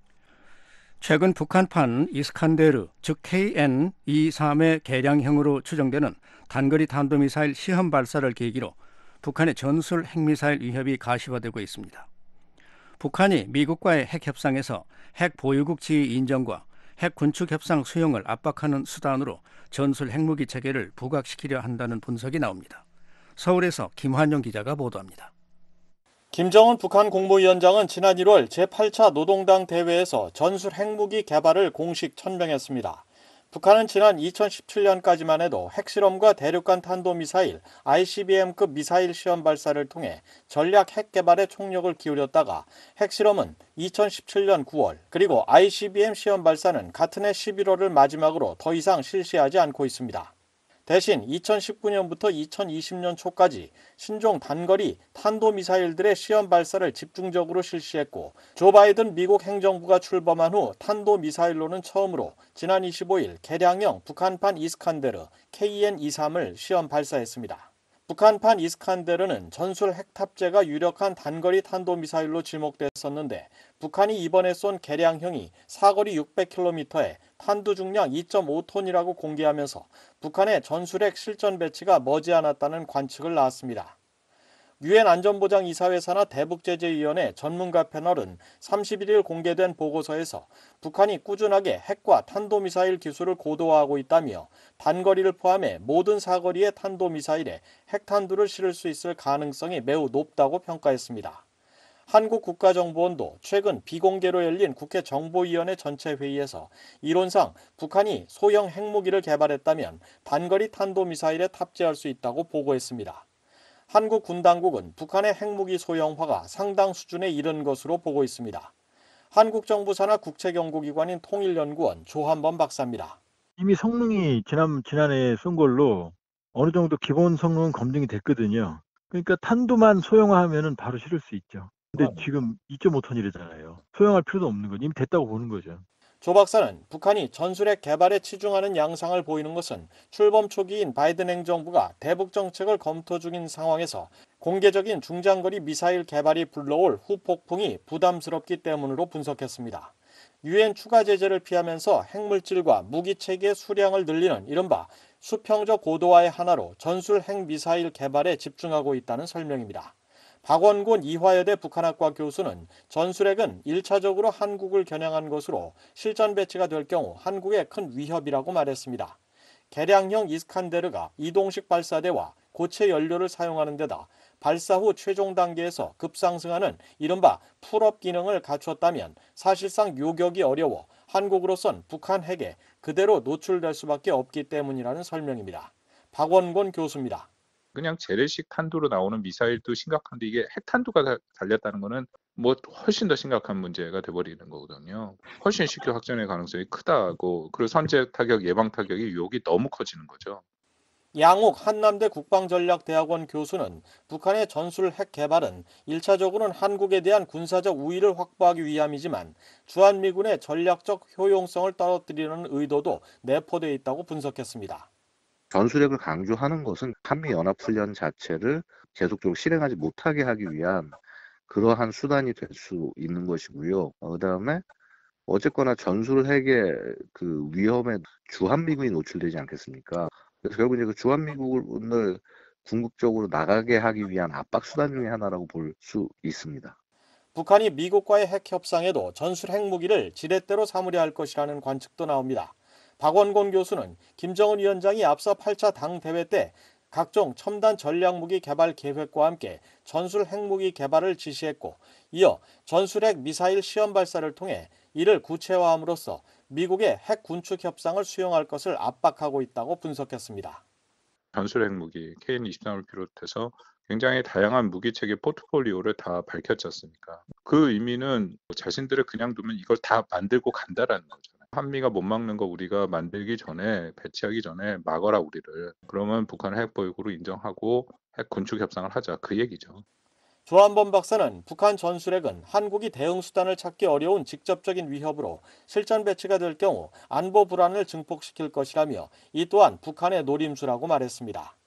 최근 북한판 이스칸데르, 즉 케이엔 이십삼의 개량형으로 추정되는 단거리 탄도미사일 시험 발사를 계기로 북한의 전술 핵미사일 위협이 가시화되고 있습니다. 북한이 미국과의 핵 협상에서 핵 보유국 지위 인정과 핵 군축 협상 수용을 압박하는 수단으로 전술 핵무기 체계를 부각시키려 한다는 분석이 나옵니다. 서울에서 김환영 기자가 보도합니다. 김정은 북한 국무위원장은 지난 일월 제팔 차 노동당 대회에서 전술 핵무기 개발을 공식 천명했습니다. 북한은 지난 이천십칠 년까지만 해도 핵실험과 대륙간 탄도미사일 아이씨비엠급 미사일 시험 발사를 통해 전략 핵 개발에 총력을 기울였다가 핵실험은 이천십칠 년 구월 그리고 아이씨비엠 시험 발사는 같은 해 십일월을 마지막으로 더 이상 실시하지 않고 있습니다. 대신 이천십구 년부터 이천이십 년 초까지 신종 단거리 탄도미사일들의 시험 발사를 집중적으로 실시했고 조 바이든 미국 행정부가 출범한 후 탄도미사일로는 처음으로 지난 이십오 일 개량형 북한판 이스칸데르 케이엔 이십삼을 시험 발사했습니다. 북한판 이스칸데르는 전술 핵 탑재가 유력한 단거리 탄도미사일로 지목됐었는데 북한이 이번에 쏜 개량형이 사거리 육백 킬로미터에 탄두 중량 이 점 오 톤이라고 공개하면서 북한의 전술핵 실전 배치가 머지않았다는 관측을 낳았습니다. 유엔 안전보장이사회 산하 대북제재위원회 전문가 패널은 삼십일 일 공개된 보고서에서 북한이 꾸준하게 핵과 탄도미사일 기술을 고도화하고 있다며 단거리를 포함해 모든 사거리의 탄도미사일에 핵탄두를 실을 수 있을 가능성이 매우 높다고 평가했습니다. 한국국가정보원도 최근 비공개로 열린 국회 정보위원회 전체 회의에서 이론상 북한이 소형 핵무기를 개발했다면 단거리 탄도미사일에 탑재할 수 있다고 보고했습니다. 한국 군 당국은 북한의 핵무기 소형화가 상당 수준에 이른 것으로 보고 있습니다. 한국 정부 산하 국책연구기관인 통일연구원 조한범 박사입니다. 이미 성능이 지난, 지난해 쏜 걸로 어느 정도 기본 성능은 검증이 됐거든요. 그러니까 탄두만 소형화하면 바로 실을 수 있죠. 근데 지금 이 점 오 톤이래잖아요. 소형할 필요도 없는 거죠. 이미 됐다고 보는 거죠. 조 박사는 북한이 전술핵 개발에 치중하는 양상을 보이는 것은 출범 초기인 바이든 행정부가 대북 정책을 검토 중인 상황에서 공개적인 중장거리 미사일 개발이 불러올 후폭풍이 부담스럽기 때문으로 분석했습니다. 유엔 추가 제재를 피하면서 핵물질과 무기체계 수량을 늘리는 이른바 수평적 고도화의 하나로 전술 핵미사일 개발에 집중하고 있다는 설명입니다. 박원곤 이화여대 북한학과 교수는 전술핵은 일 차적으로 한국을 겨냥한 것으로 실전 배치가 될 경우 한국에 큰 위협이라고 말했습니다. 개량형 이스칸데르가 이동식 발사대와 고체 연료를 사용하는 데다 발사 후 최종 단계에서 급상승하는 이른바 풀업 기능을 갖췄다면 사실상 요격이 어려워 한국으로선 북한 핵에 그대로 노출될 수밖에 없기 때문이라는 설명입니다. 박원곤 교수입니다. 그냥 재래식 탄두로 나오는 미사일도 심각한데 이게 핵탄두가 달렸다는 거는 뭐 훨씬 더 심각한 문제가 돼버리는 거거든요. 훨씬 쉽게 확전의 가능성이 크다고 그리고 선제 타격, 예방 타격의 유혹이 너무 커지는 거죠. 양옥 한남대 국방전략대학원 교수는 북한의 전술 핵 개발은 일차적으로는 한국에 대한 군사적 우위를 확보하기 위함이지만 주한미군의 전략적 효용성을 떨어뜨리는 의도도 내포되어 있다고 분석했습니다. 전술핵을 강조하는 것은 한미연합훈련 자체를 계속적으로 실행하지 못하게 하기 위한 그러한 수단이 될 수 있는 것이고요. 그 다음에 어쨌거나 전술핵의 그 위험에 주한미군이 노출되지 않겠습니까? 그래서 결국 이제 그 주한미군을 궁극적으로 나가게 하기 위한 압박 수단 중에 하나라고 볼 수 있습니다. 북한이 미국과의 핵 협상에도 전술 핵무기를 지렛대로 삼으려 할 것이라는 관측도 나옵니다. 박원곤 교수는 김정은 위원장이 앞서 팔 차 당대회 때 각종 첨단 전략무기 개발 계획과 함께 전술 핵무기 개발을 지시했고 이어 전술핵 미사일 시험 발사를 통해 이를 구체화함으로써 미국의 핵 군축 협상을 수용할 것을 압박하고 있다고 분석했습니다. 전술 핵무기 케이엔 이십삼을 비롯해서 굉장히 다양한 무기체계 포트폴리오를 다 밝혔지 않습니까? 그 의미는 자신들을 그냥 두면 이걸 다 만들고 간다라는 거잖아요. 한미가 못 막는 거 우리가 만들기 전에 배치하기 전에 막아라 우리를. 그러면 북한을 핵 보유국으로 인정하고 핵 군축 협상을 하자 그 얘기죠. 조한범 박사는 북한 전술핵은 한국이 대응 수단을 찾기 어려운 직접적인 위협으로 실전 배치가 될 경우 안보 불안을 증폭시킬 것이라며 이 또한 북한의 노림수라고 말했습니다.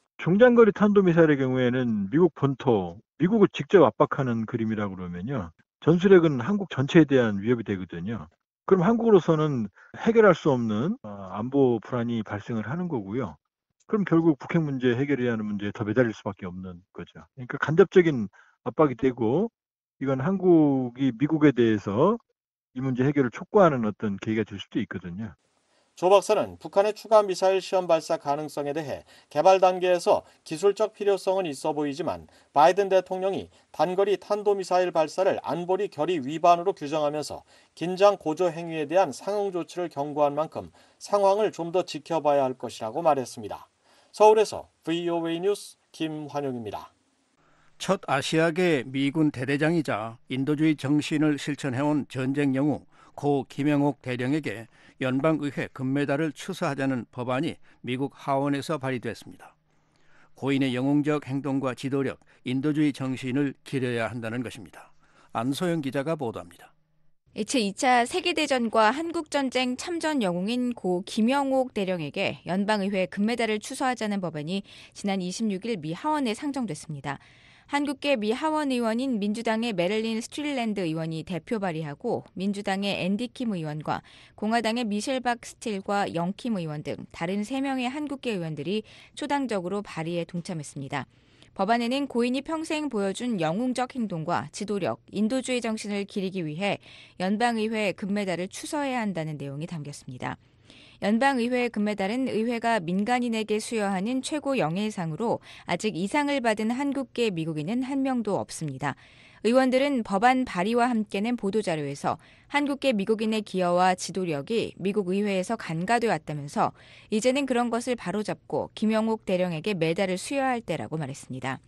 중장거리 탄도미사일의 경우에는 미국 본토, 미국을 직접 압박하는 그림이라고 그러면요. 전술핵은 한국 전체에 대한 위협이 되거든요. 그럼 한국으로서는 해결할 수 없는 안보 불안이 발생을 하는 거고요. 그럼 결국 북핵 문제 해결해야 하는 문제에 더 매달릴 수밖에 없는 거죠. 그러니까 간접적인 압박이 되고 이건 한국이 미국에 대해서 이 문제 해결을 촉구하는 어떤 계기가 될 수도 있거든요. 조 박사는 북한의 추가 미사일 시험 발사 가능성에 대해 개발 단계에서 기술적 필요성은 있어 보이지만 바이든 대통령이 단거리 탄도미사일 발사를 안보리 결의 위반으로 규정하면서 긴장 고조 행위에 대한 상응 조치를 경고한 만큼 상황을 좀 더 지켜봐야 할 것이라고 말했습니다. 서울에서 브이오에이 뉴스 김환용입니다. 첫 아시아계 미군 대대장이자 인도주의 정신을 실천해온 전쟁 영웅 고 김영옥 대령에게 연방의회 금메달을 추서하자는 법안이 미국 하원에서 발의됐습니다. 고인의 영웅적 행동과 지도력, 인도주의 정신을 기려야 한다는 것입니다. 안소영 기자가 보도합니다. 제이 차 세계대전과 한국전쟁 참전 영웅인 고 김영옥 대령에게 연방의회 금메달을 추서하자는 법안이 지난 이십육 일 미 하원에 상정됐습니다. 한국계 미 하원 의원인 민주당의 메릴린 스트릴랜드 의원이 대표 발의하고 민주당의 앤디 킴 의원과 공화당의 미셸 박 스틸과 영킴 의원 등 다른 세 명의 한국계 의원들이 초당적으로 발의에 동참했습니다. 법안에는 고인이 평생 보여준 영웅적 행동과 지도력, 인도주의 정신을 기리기 위해 연방의회 금메달을 추서해야 한다는 내용이 담겼습니다. 연방의회 금메달은 의회가 민간인에게 수여하는 최고 영예상으로 아직 이 상을 받은 한국계 미국인은 한 명도 없습니다. 의원들은 법안 발의와 함께 낸 보도자료에서 한국계 미국인의 기여와 지도력이 미국 의회에서 간과돼 왔다면서 이제는 그런 것을 바로잡고 김영옥 대령에게 메달을 수여할 때라고 말했습니다.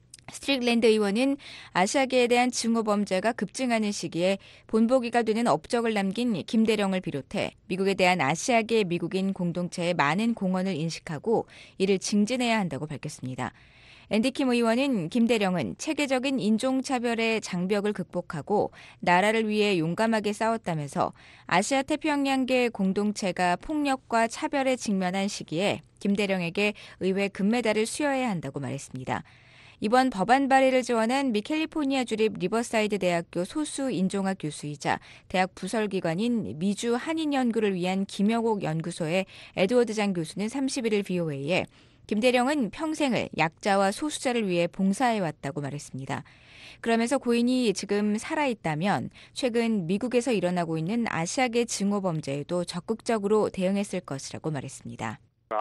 스트릭랜드 의원은 아시아계에 대한 증오 범죄가 급증하는 시기에 본보기가 되는 업적을 남긴 김 대령을 비롯해 미국에 대한 아시아계 미국인 공동체의 많은 공헌을 인식하고 이를 증진해야 한다고 밝혔습니다. 앤디 킴 의원은 김 대령은 체계적인 인종차별의 장벽을 극복하고 나라를 위해 용감하게 싸웠다면서 아시아 태평양계 공동체가 폭력과 차별에 직면한 시기에 김 대령에게 의회 금메달을 수여해야 한다고 말했습니다. 이번 법안 발의를 지원한 미 캘리포니아 주립 리버사이드 대학교 소수 인종학 교수이자 대학 부설기관인 미주 한인연구를 위한 김영옥 연구소의 에드워드 장 교수는 삼십일 일 브이오에이에 김 대령은 평생을 약자와 소수자를 위해 봉사해왔다고 말했습니다. 그러면서 고인이 지금 살아있다면 최근 미국에서 일어나고 있는 아시아계 증오 범죄에도 적극적으로 대응했을 것이라고 말했습니다.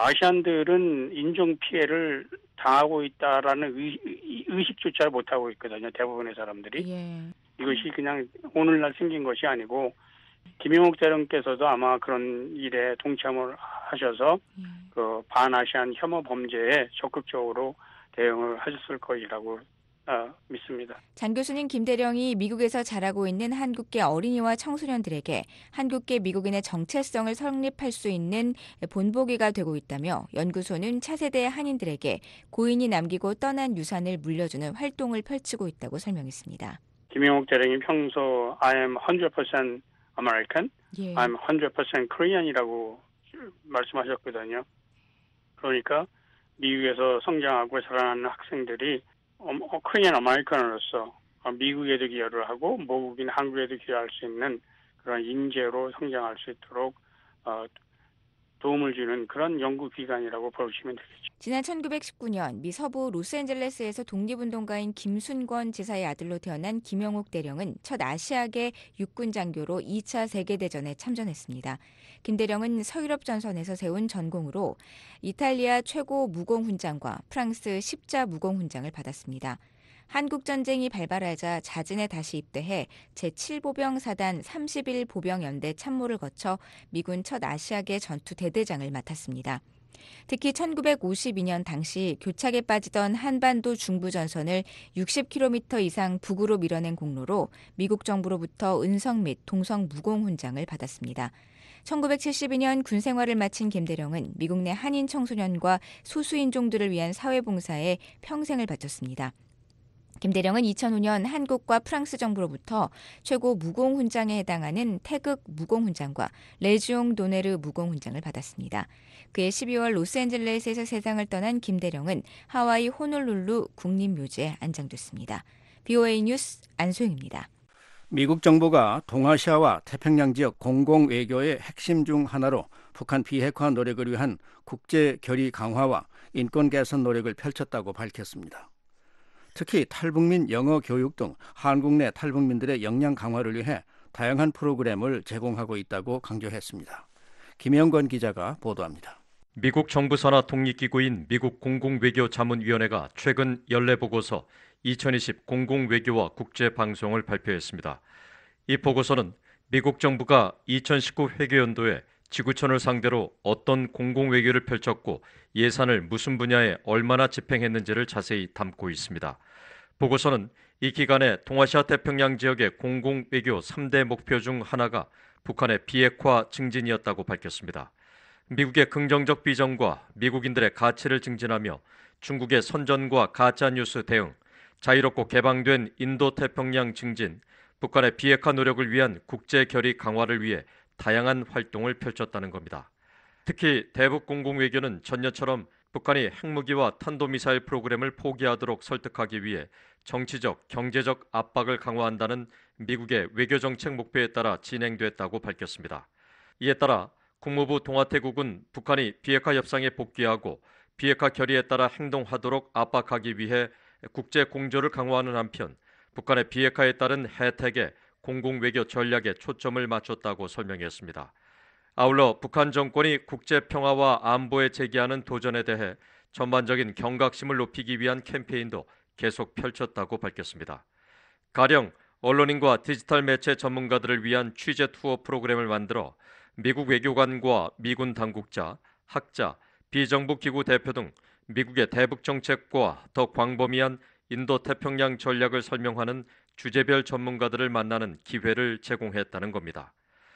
아시안들은 인종 피해를 당하고 있다라는 의, 의식조차 못하고 있거든요. 대부분의 사람들이. 예. 이것이 그냥 오늘날 생긴 것이 아니고 김영옥 대령께서도 아마 그런 일에 동참을 하셔서 예. 그 반아시안 혐오 범죄에 적극적으로 대응을 하셨을 것이라고 어, 믿습니다. 장 교수님, 김대령이 미국에서 자라고 있는 한국계 어린이와 청소년들에게 한국계 미국인의 정체성을 성립할 수 있는 본보기가 되고 있다며 연구소는 차세대 한인들에게 고인이 남기고 떠난 유산을 물려주는 활동을 펼치고 있다고 설명했습니다. 김영욱 대령이 평소 I am one hundred percent American, 예. I'm one hundred percent Korean이라고 말씀하셨거든요. 그러니까 미국에서 성장하고 자라나는 학생들이 코리안 아메리칸으로서 미국에도 기여를 하고 모국인 한국에도 기여할 수 있는 그런 인재로 성장할 수 있도록 도움을 주는 그런 연구기관이라고 보시면 되겠죠. 지난 천구백십구 년 미 서부 로스앤젤레스에서 독립운동가인 김순권 지사의 아들로 태어난 김영욱 대령은 첫 아시아계 육군 장교로 이 차 세계대전에 참전했습니다. 김 대령은 서유럽 전선에서 세운 전공으로 이탈리아 최고 무공훈장과 프랑스 십자 무공훈장을 받았습니다. 한국전쟁이 발발하자 자진해 다시 입대해 제칠 보병사단 삼십일 보병연대 참모를 거쳐 미군 첫 아시아계 전투 대대장을 맡았습니다. 특히 천구백오십이 년 당시 교착에 빠지던 한반도 중부전선을 육십 킬로미터 이상 북으로 밀어낸 공로로 미국 정부로부터 은성 및 동성 무공훈장을 받았습니다. 천구백칠십이 년 군생활을 마친 김 대령은 미국 내 한인 청소년과 소수인종들을 위한 사회봉사에 평생을 바쳤습니다. 김 대령은 이천오 년 한국과 프랑스 정부로부터 최고 무공훈장에 해당하는 태극 무공훈장과 레지옹 도네르 무공훈장을 받았습니다. 그해 십이월 로스앤젤레스에서 세상을 떠난 김 대령은 하와이 호놀룰루 국립묘지에 안장됐습니다. 비오에이 뉴스 안소영입니다. 미국 정부가 동아시아와 태평양 지역 공공외교의 핵심 중 하나로 북한 비핵화 노력을 위한 국제 결의 강화와 인권 개선 노력을 펼쳤다고 밝혔습니다. 특히 탈북민 영어 교육 등 한국 내 탈북민들의 역량 강화를 위해 다양한 프로그램을 제공하고 있다고 강조했습니다. 김영건 기자가 보도합니다. 미국 정부 산하 독립기구인 미국 공공외교자문위원회가 최근 연례보고서 이천이십 공공외교와 국제방송을 발표했습니다. 이 보고서는 미국 정부가 이천십구 회계연도에 지구촌을 상대로 어떤 공공외교를 펼쳤고 예산을 무슨 분야에 얼마나 집행했는지를 자세히 담고 있습니다. 보고서는 이 기간에 동아시아 태평양 지역의 공공외교 삼 대 목표 중 하나가 북한의 비핵화 증진이었다고 밝혔습니다. 미국의 긍정적 비전과 미국인들의 가치를 증진하며 중국의 선전과 가짜뉴스 대응, 자유롭고 개방된 인도태평양 증진, 북한의 비핵화 노력을 위한 국제 결의 강화를 위해 다양한 활동을 펼쳤다는 겁니다. 특히 대북 공공외교는 전년처럼 북한이 핵무기와 탄도미사일 프로그램을 포기하도록 설득하기 위해 정치적, 경제적 압박을 강화한다는 미국의 외교정책 목표에 따라 진행됐다고 밝혔습니다. 이에 따라 국무부 동아태국은 북한이 비핵화 협상에 복귀하고 비핵화 결의에 따라 행동하도록 압박하기 위해 국제 공조를 강화하는 한편 북한의 비핵화에 따른 혜택에 공공외교 전략에 초점을 맞췄다고 설명했습니다. 아울러 북한 정권이 국제 평화와 안보에 제기하는 도전에 대해 전반적인 경각심을 높이기 위한 캠페인도 계속 펼쳤다고 밝혔습니다. 가령 언론인과 디지털 매체 전문가들을 위한 취재 투어 프로그램을 만들어 미국 외교관과 미군 당국자, 학자, 비정부 기구 대표 등 미국의 대북 정책과 더 광범위한 인도태평양 전략을 설명하는 주제별 전문가들을 만나는 기회를 제공했다는 겁니다.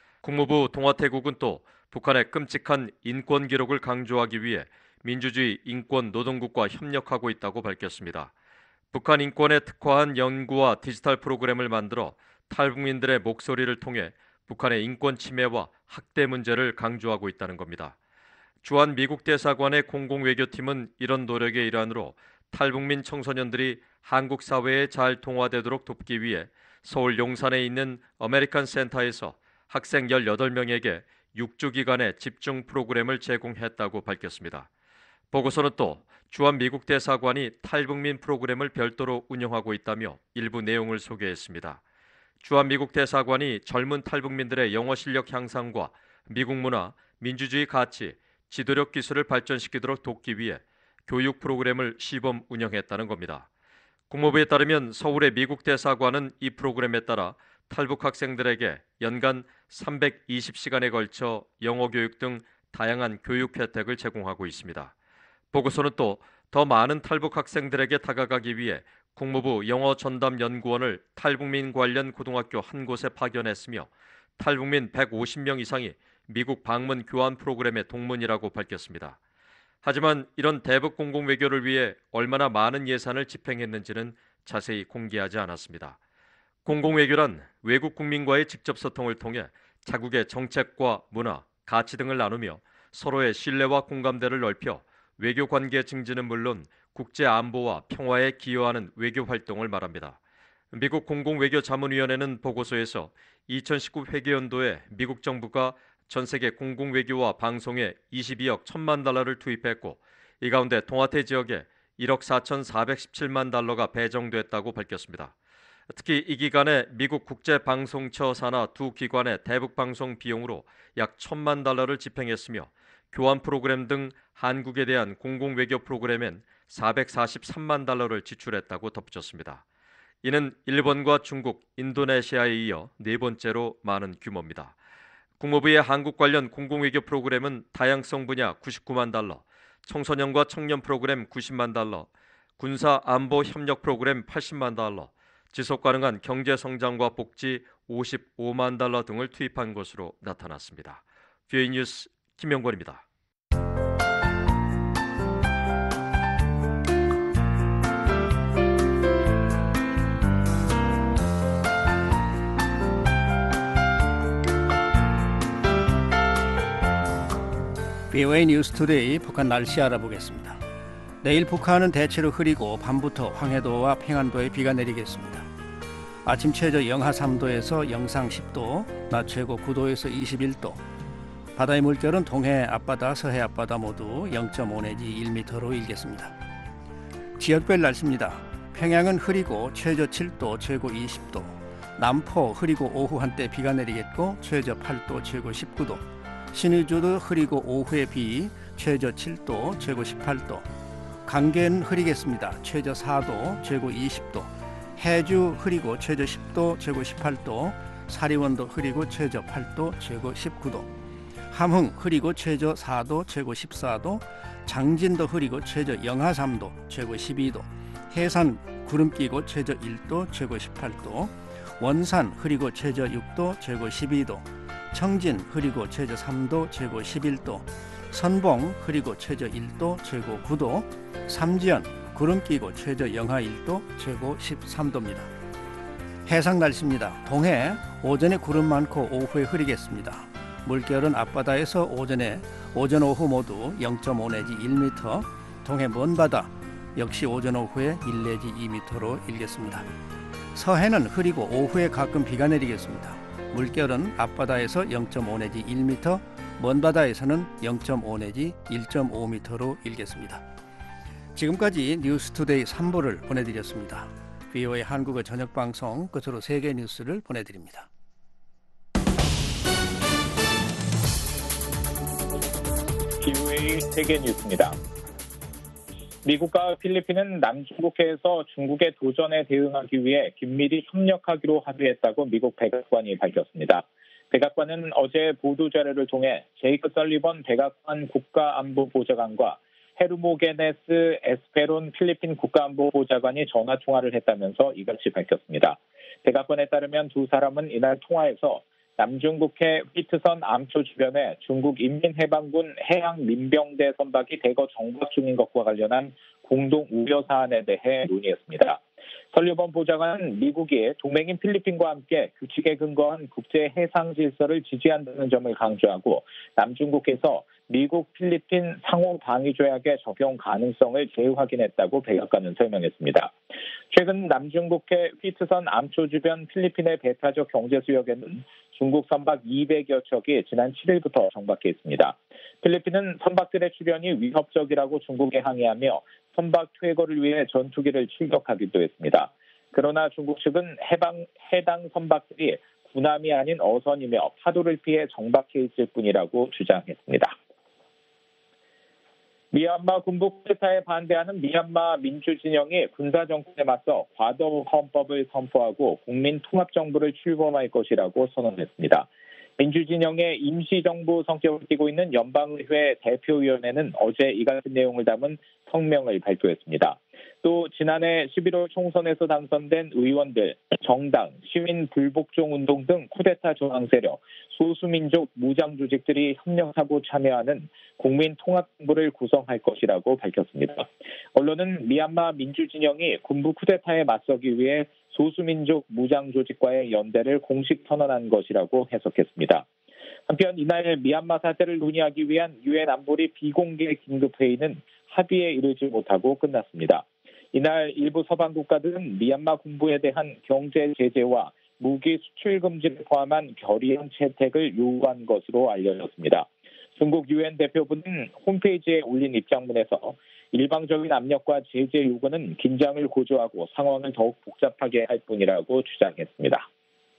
국무부 동아태국은 또 북한의 끔찍한 인권 기록을 강조하기 위해 민주주의 인권 노동국과 협력하고 있다고 밝혔습니다. 북한 인권에 특화한 연구와 디지털 프로그램을 만들어 탈북민들의 목소리를 통해 북한의 인권 침해와 학대 문제를 강조하고 있다는 겁니다. 주한 미국 대사관의 공공외교팀은 이런 노력의 일환으로 탈북민 청소년들이 한국 사회에 잘 동화되도록 돕기 위해 서울 용산에 있는 아메리칸 센터에서 학생 열여덟 명에게 육 주 기간의 집중 프로그램을 제공했다고 밝혔습니다. 보고서는 또 주한 미국 대사관이 탈북민 프로그램을 별도로 운영하고 있다며 일부 내용을 소개했습니다. 주한 미국 대사관이 젊은 탈북민들의 영어 실력 향상과 미국 문화, 민주주의 가치, 지도력 기술을 발전시키도록 돕기 위해 교육 프로그램을 시범 운영했다는 겁니다. 국무부에 따르면 서울의 미국 대사관은 이 프로그램에 따라 탈북 학생들에게 연간 삼백이십 시간에 걸쳐 영어 교육 등 다양한 교육 혜택을 제공하고 있습니다. 보고서는 또 더 많은 탈북 학생들에게 다가가기 위해 국무부 영어전담연구원을 탈북민 관련 고등학교 한 곳에 파견했으며 탈북민 백오십 명 이상이 미국 방문 교환 프로그램의 동문이라고 밝혔습니다. 하지만 이런 대북 공공 외교를 위해 얼마나 많은 예산을 집행했는지는 자세히 공개하지 않았습니다. 공공 외교란 외국 국민과의 직접 소통을 통해 자국의 정책과 문화, 가치 등을 나누며 서로의 신뢰와 공감대를 넓혀 외교 관계 증진은 물론 국제 안보와 평화에 기여하는 외교 활동을 말합니다. 미국 공공외교자문위원회는 보고서에서 이천십구 회계연도에 미국 정부가 전 세계 공공외교와 방송에 이십이억 천만 달러를 투입했고 이 가운데 동아태 지역에 일억 사천사백십칠만 달러가 배정됐다고 밝혔습니다. 특히 이 기간에 미국 국제방송처 산하 두 기관의 대북방송 비용으로 약 천만 달러를 집행했으며 교환 프로그램 등 한국에 대한 공공외교 프로그램엔 사백사십삼만 달러를 지출했다고 덧붙였습니다. 이는 일본과 중국, 인도네시아에 이어 네 번째로 많은 규모입니다. 국무부의 한국 관련 공공외교 프로그램은 다양성 분야 구십구만 달러, 청소년과 청년 프로그램 구십만 달러, 군사 안보 협력 프로그램 팔십만 달러, 지속가능한 경제성장과 복지 오십오만 달러 등을 투입한 것으로 나타났습니다. 뷰이 뉴스 김영권입니다. 뷰이 뉴스투데이 북한 날씨 알아보겠습니다. 내일 북한은 대체로 흐리고 밤부터 황해도와 평안도에 비가 내리겠습니다. 아침 최저 영하 삼 도에서 영상 십 도, 낮 최고 구 도에서 이십일 도. 바다의 물결은 동해 앞바다, 서해 앞바다 모두 영 점 오 내지 일 미터로 일겠습니다. 지역별 날씨입니다. 평양은 흐리고 최저 칠 도, 최고 이십 도. 남포 흐리고 오후 한때 비가 내리겠고 최저 팔 도, 최고 십구 도. 신의주도 흐리고 오후에 비, 최저 칠 도, 최고 십팔 도. 강계는 흐리겠습니다. 최저 사 도, 최고 이십 도. 해주 흐리고 최저 십 도, 최고 십팔 도. 사리원도 흐리고 최저 팔 도, 최고 십구 도. 함흥 흐리고 최저 사 도, 최고 십사 도. 장진도 흐리고 최저 영하 삼 도, 최고 십이 도. 해산 구름 끼고 최저 일 도, 최고 십팔 도. 원산 흐리고 최저 육 도, 최고 십이 도. 청진 흐리고 최저 삼 도, 최고 십일 도. 선봉 흐리고 최저 일 도, 최고 구 도. 삼지연 구름 끼고 최저 영하 일 도, 최고 십삼 도입니다. 해상 날씨입니다. 동해 오전에 구름 많고 오후에 흐리겠습니다. 물결은 앞바다에서 오전에 오전 오후 모두 영 점 오 내지 일 미터, 동해 먼바다 역시 오전 오후에 일 내지 이 미터로 일겠습니다. 서해는 흐리고 오후에 가끔 비가 내리겠습니다. 물결은 앞바다에서 영 점 오 내지 일 미터, 먼바다에서는 영 점 오 내지 일 점 오 미터로 일겠습니다. 지금까지 뉴스투데이 삼 부를 보내드렸습니다. 뷰이 한국어 저녁방송 끝으로 세계 뉴스를 보내드립니다. 뷰이 세계 뉴스입니다. 미국과 필리핀은 남중국해에서 중국의 도전에 대응하기 위해 긴밀히 협력하기로 합의했다고 미국 백악관이 밝혔습니다. 백악관은 어제 보도자료를 통해 제이크 설리번 백악관 국가안보보좌관과 헤르모게네스 에스페론 필리핀 국가안보보좌관이 전화통화를 했다면서 이같이 밝혔습니다. 백악관에 따르면 두 사람은 이날 통화에서 남중국해 휘트선 암초 주변에 중국 인민해방군 해양민병대 선박이 대거 정박 중인 것과 관련한 공동 우려 사안에 대해 논의했습니다. 설리번 보좌관은 미국이 동맹인 필리핀과 함께 규칙에 근거한 국제 해상 질서를 지지한다는 점을 강조하고 남중국해에서 미국 필리핀 상호 방위 조약의 적용 가능성을 재확인했다고 백악관은 설명했습니다. 최근 남중국해 휘트선 암초 주변 필리핀의 배타적 경제 수역에는 중국 선박 이백여 척이 지난 칠 일부터 정박해 있습니다. 필리핀은 선박들의 출현이 위협적이라고 중국에 항의하며 선박 퇴거를 위해 전투기를 출격하기도 했습니다. 그러나 중국 측은 해방, 해당 선박들이 군함이 아닌 어선이며 파도를 피해 정박해 있을 뿐이라고 주장했습니다. 미얀마 군부 쿠데타에 반대하는 미얀마 민주진영이 군사정권에 맞서 과도 헌법을 선포하고 국민통합정부를 출범할 것이라고 선언했습니다. 민주진영의 임시정부 성격을 띠고 있는 연방의회 대표위원회는 어제 이 같은 내용을 담은 성명을 발표했습니다. 또 지난해 십일월 총선에서 당선된 의원들, 정당, 시민 불복종 운동 등 쿠데타 저항 세력, 소수민족 무장 조직들이 협력하고 참여하는 국민통합정부를 구성할 것이라고 밝혔습니다. 언론은 미얀마 민주진영이 군부 쿠데타에 맞서기 위해 소수민족 무장 조직과의 연대를 공식 선언한 것이라고 해석했습니다. 한편 이날 미얀마 사태를 논의하기 위한 유엔 안보리 비공개 긴급회의는 합의에 이르지 못하고 끝났습니다. 이날 일부 서방 국가들은 미얀마 군부에 대한 경제 제재와 무기 수출 금지를 포함한 결의안 채택을 요구한 것으로 알려졌습니다. 중국 유엔 대표부는 홈페이지에 올린 입장문에서 일방적인 압력과 제재 요구는 긴장을 고조하고 상황을 더욱 복잡하게 할 뿐이라고 주장했습니다.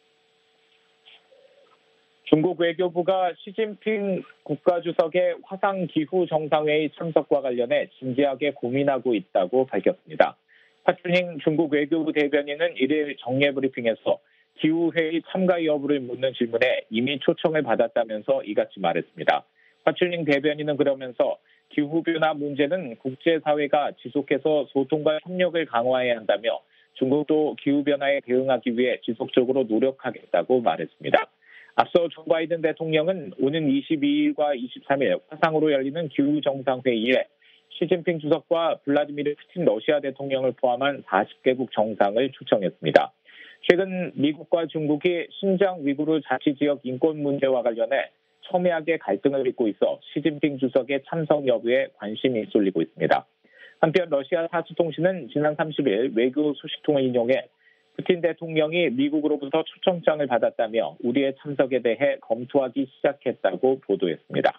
중국 외교부가 시진핑 국가주석의 화상기후 정상회의 참석과 관련해 진지하게 고민하고 있다고 밝혔습니다. 파춘잉 중국 외교부 대변인은 일일 정례 브리핑에서 기후회의 참가 여부를 묻는 질문에 이미 초청을 받았다면서 이같이 말했습니다. 파춘잉 대변인은 그러면서 기후변화 문제는 국제사회가 지속해서 소통과 협력을 강화해야 한다며 중국도 기후변화에 대응하기 위해 지속적으로 노력하겠다고 말했습니다. 앞서 조 바이든 대통령은 오는 이십이일과 이십삼일 화상으로 열리는 기후정상회의에 시진핑 주석과 블라디미르 푸틴 러시아 대통령을 포함한 사십 개국 정상을 초청했습니다. 최근 미국과 중국이 신장 위구르 자치지역 인권 문제와 관련해 첨예하게 갈등을 빚고 있어 시진핑 주석의 참석 여부에 관심이 쏠리고 있습니다. 한편 러시아 타스통신은 지난 삼십일 외교 소식통을 인용해 푸틴 대통령이 미국으로부터 초청장을 받았다며 우리의 참석에 대해 검토하기 시작했다고 보도했습니다.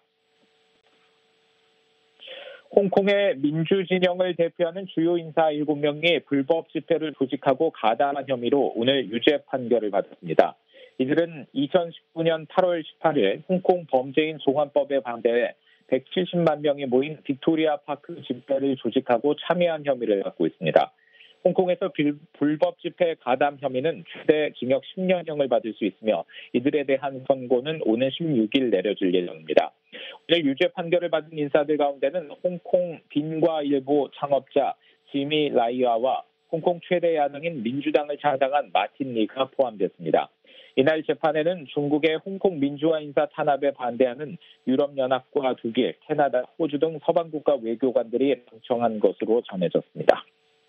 홍콩의 민주진영을 대표하는 주요 인사 일곱 명이 불법 집회를 조직하고 가담한 혐의로 오늘 유죄 판결을 받았습니다. 이들은 이천십구년 팔월 십팔일 홍콩 범죄인 소환법에 반대해 백칠십만 명이 모인 빅토리아 파크 집회를 조직하고 참여한 혐의를 받고 있습니다. 홍콩에서 빌, 불법 집회 가담 혐의는 최대 징역 십 년형을 받을 수 있으며 이들에 대한 선고는 오는 십육일 내려질 예정입니다. 오늘 유죄 판결을 받은 인사들 가운데는 홍콩 빈과일보 창업자 지미 라이아와 홍콩 최대 야당인 민주당을 창당한 마틴 리가 포함됐습니다. 이날 재판에는 중국의 홍콩 민주화 인사 탄압에 반대하는 유럽연합과 독일, 캐나다, 호주 등 서방국가 외교관들이 방청한 것으로 전해졌습니다.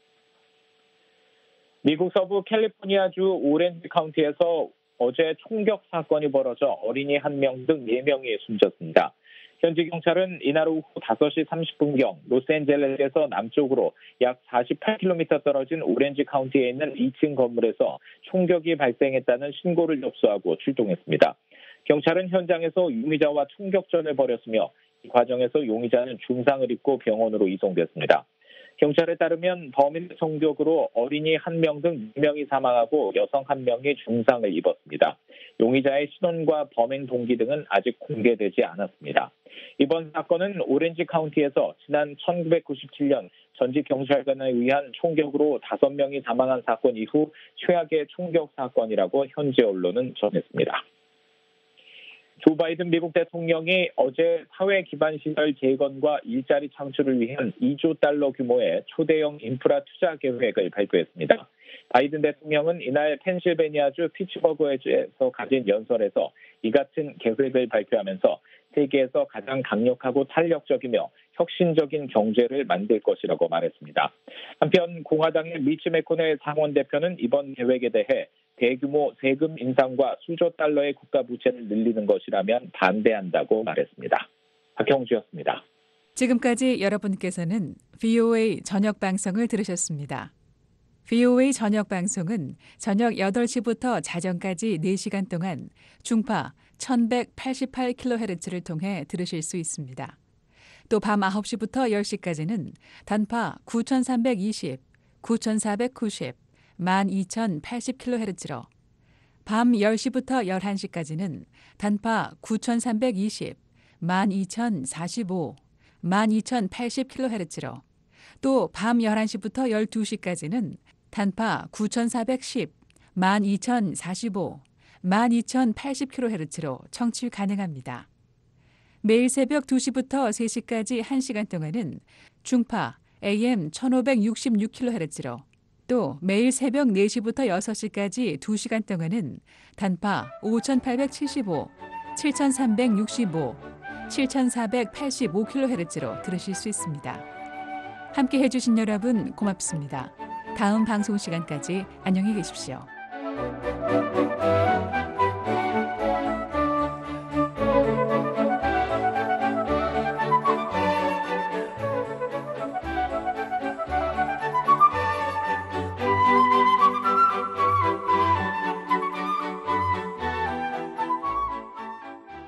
미국 서부 캘리포니아주 오렌지 카운티에서 어제 총격 사건이 벌어져 어린이 한 명 등 네 명이 숨졌습니다. 현지 경찰은 이날 오후 다섯시 삼십분경 로스앤젤레스에서 남쪽으로 약 사십팔 킬로미터 떨어진 오렌지 카운티에 있는 이 층 건물에서 총격이 발생했다는 신고를 접수하고 출동했습니다. 경찰은 현장에서 용의자와 총격전을 벌였으며 이 과정에서 용의자는 중상을 입고 병원으로 이송됐습니다. 경찰에 따르면 범인 총격으로 어린이 한 명 등 네 명이 사망하고 여성 한 명이 중상을 입었습니다. 용의자의 신원과 범행 동기 등은 아직 공개되지 않았습니다. 이번 사건은 오렌지 카운티에서 지난 천구백구십칠년 전직 경찰관에 의한 총격으로 다섯 명이 사망한 사건 이후 최악의 총격 사건이라고 현지 언론은 전했습니다. 조 바이든 미국 대통령이 어제 사회 기반 시설 재건과 일자리 창출을 위한 이조 달러 규모의 초대형 인프라 투자 계획을 발표했습니다. 바이든 대통령은 이날 펜실베니아주 피츠버그에서 가진 연설에서 이 같은 계획을 발표하면서 세계에서 가장 강력하고 탄력적이며 혁신적인 경제를 만들 것이라고 말했습니다. 한편 공화당의 미치 맥코넬 상원 대표는 이번 계획에 대해 대규모 세금 인상과 수조 달러의 국가 부채를 늘리는 것이라면 반대한다고 말했습니다. 박형주였습니다. 지금까지 여러분께서는 브이오에이 저녁 방송을 들으셨습니다. 브이오에이 저녁 방송은 저녁 여덟시부터 자정까지 네 시간 동안 중파 천백팔십팔 킬로헤르츠를 통해 들으실 수 있습니다. 또 밤 아홉시부터 열시까지는 단파 구천삼백이십, 구천사백구십, 만 이천팔십 킬로헤르츠로 밤 열시부터 열한시까지는 단파 구천삼백이십, 만 이천사십오, 만 이천팔십 킬로헤르츠로 또 밤 열한시부터 열두시까지는 단파 구천사백십, 만 이천사십오, 만 이천팔십 킬로헤르츠로 청취 가능합니다. 매일 새벽 두시부터 세시까지 한 시간 동안은 중파 에이엠 천오백육십육 킬로헤르츠로 또 매일 새벽 네 시부터 여섯 시까지 두 시간 동안은 단파 오천팔백칠십오, 칠천삼백육십오, 칠천사백팔십오 킬로헤르츠로 들으실 수 있습니다. 함께 해주신 여러분 고맙습니다. 다음 방송 시간까지 안녕히 계십시오.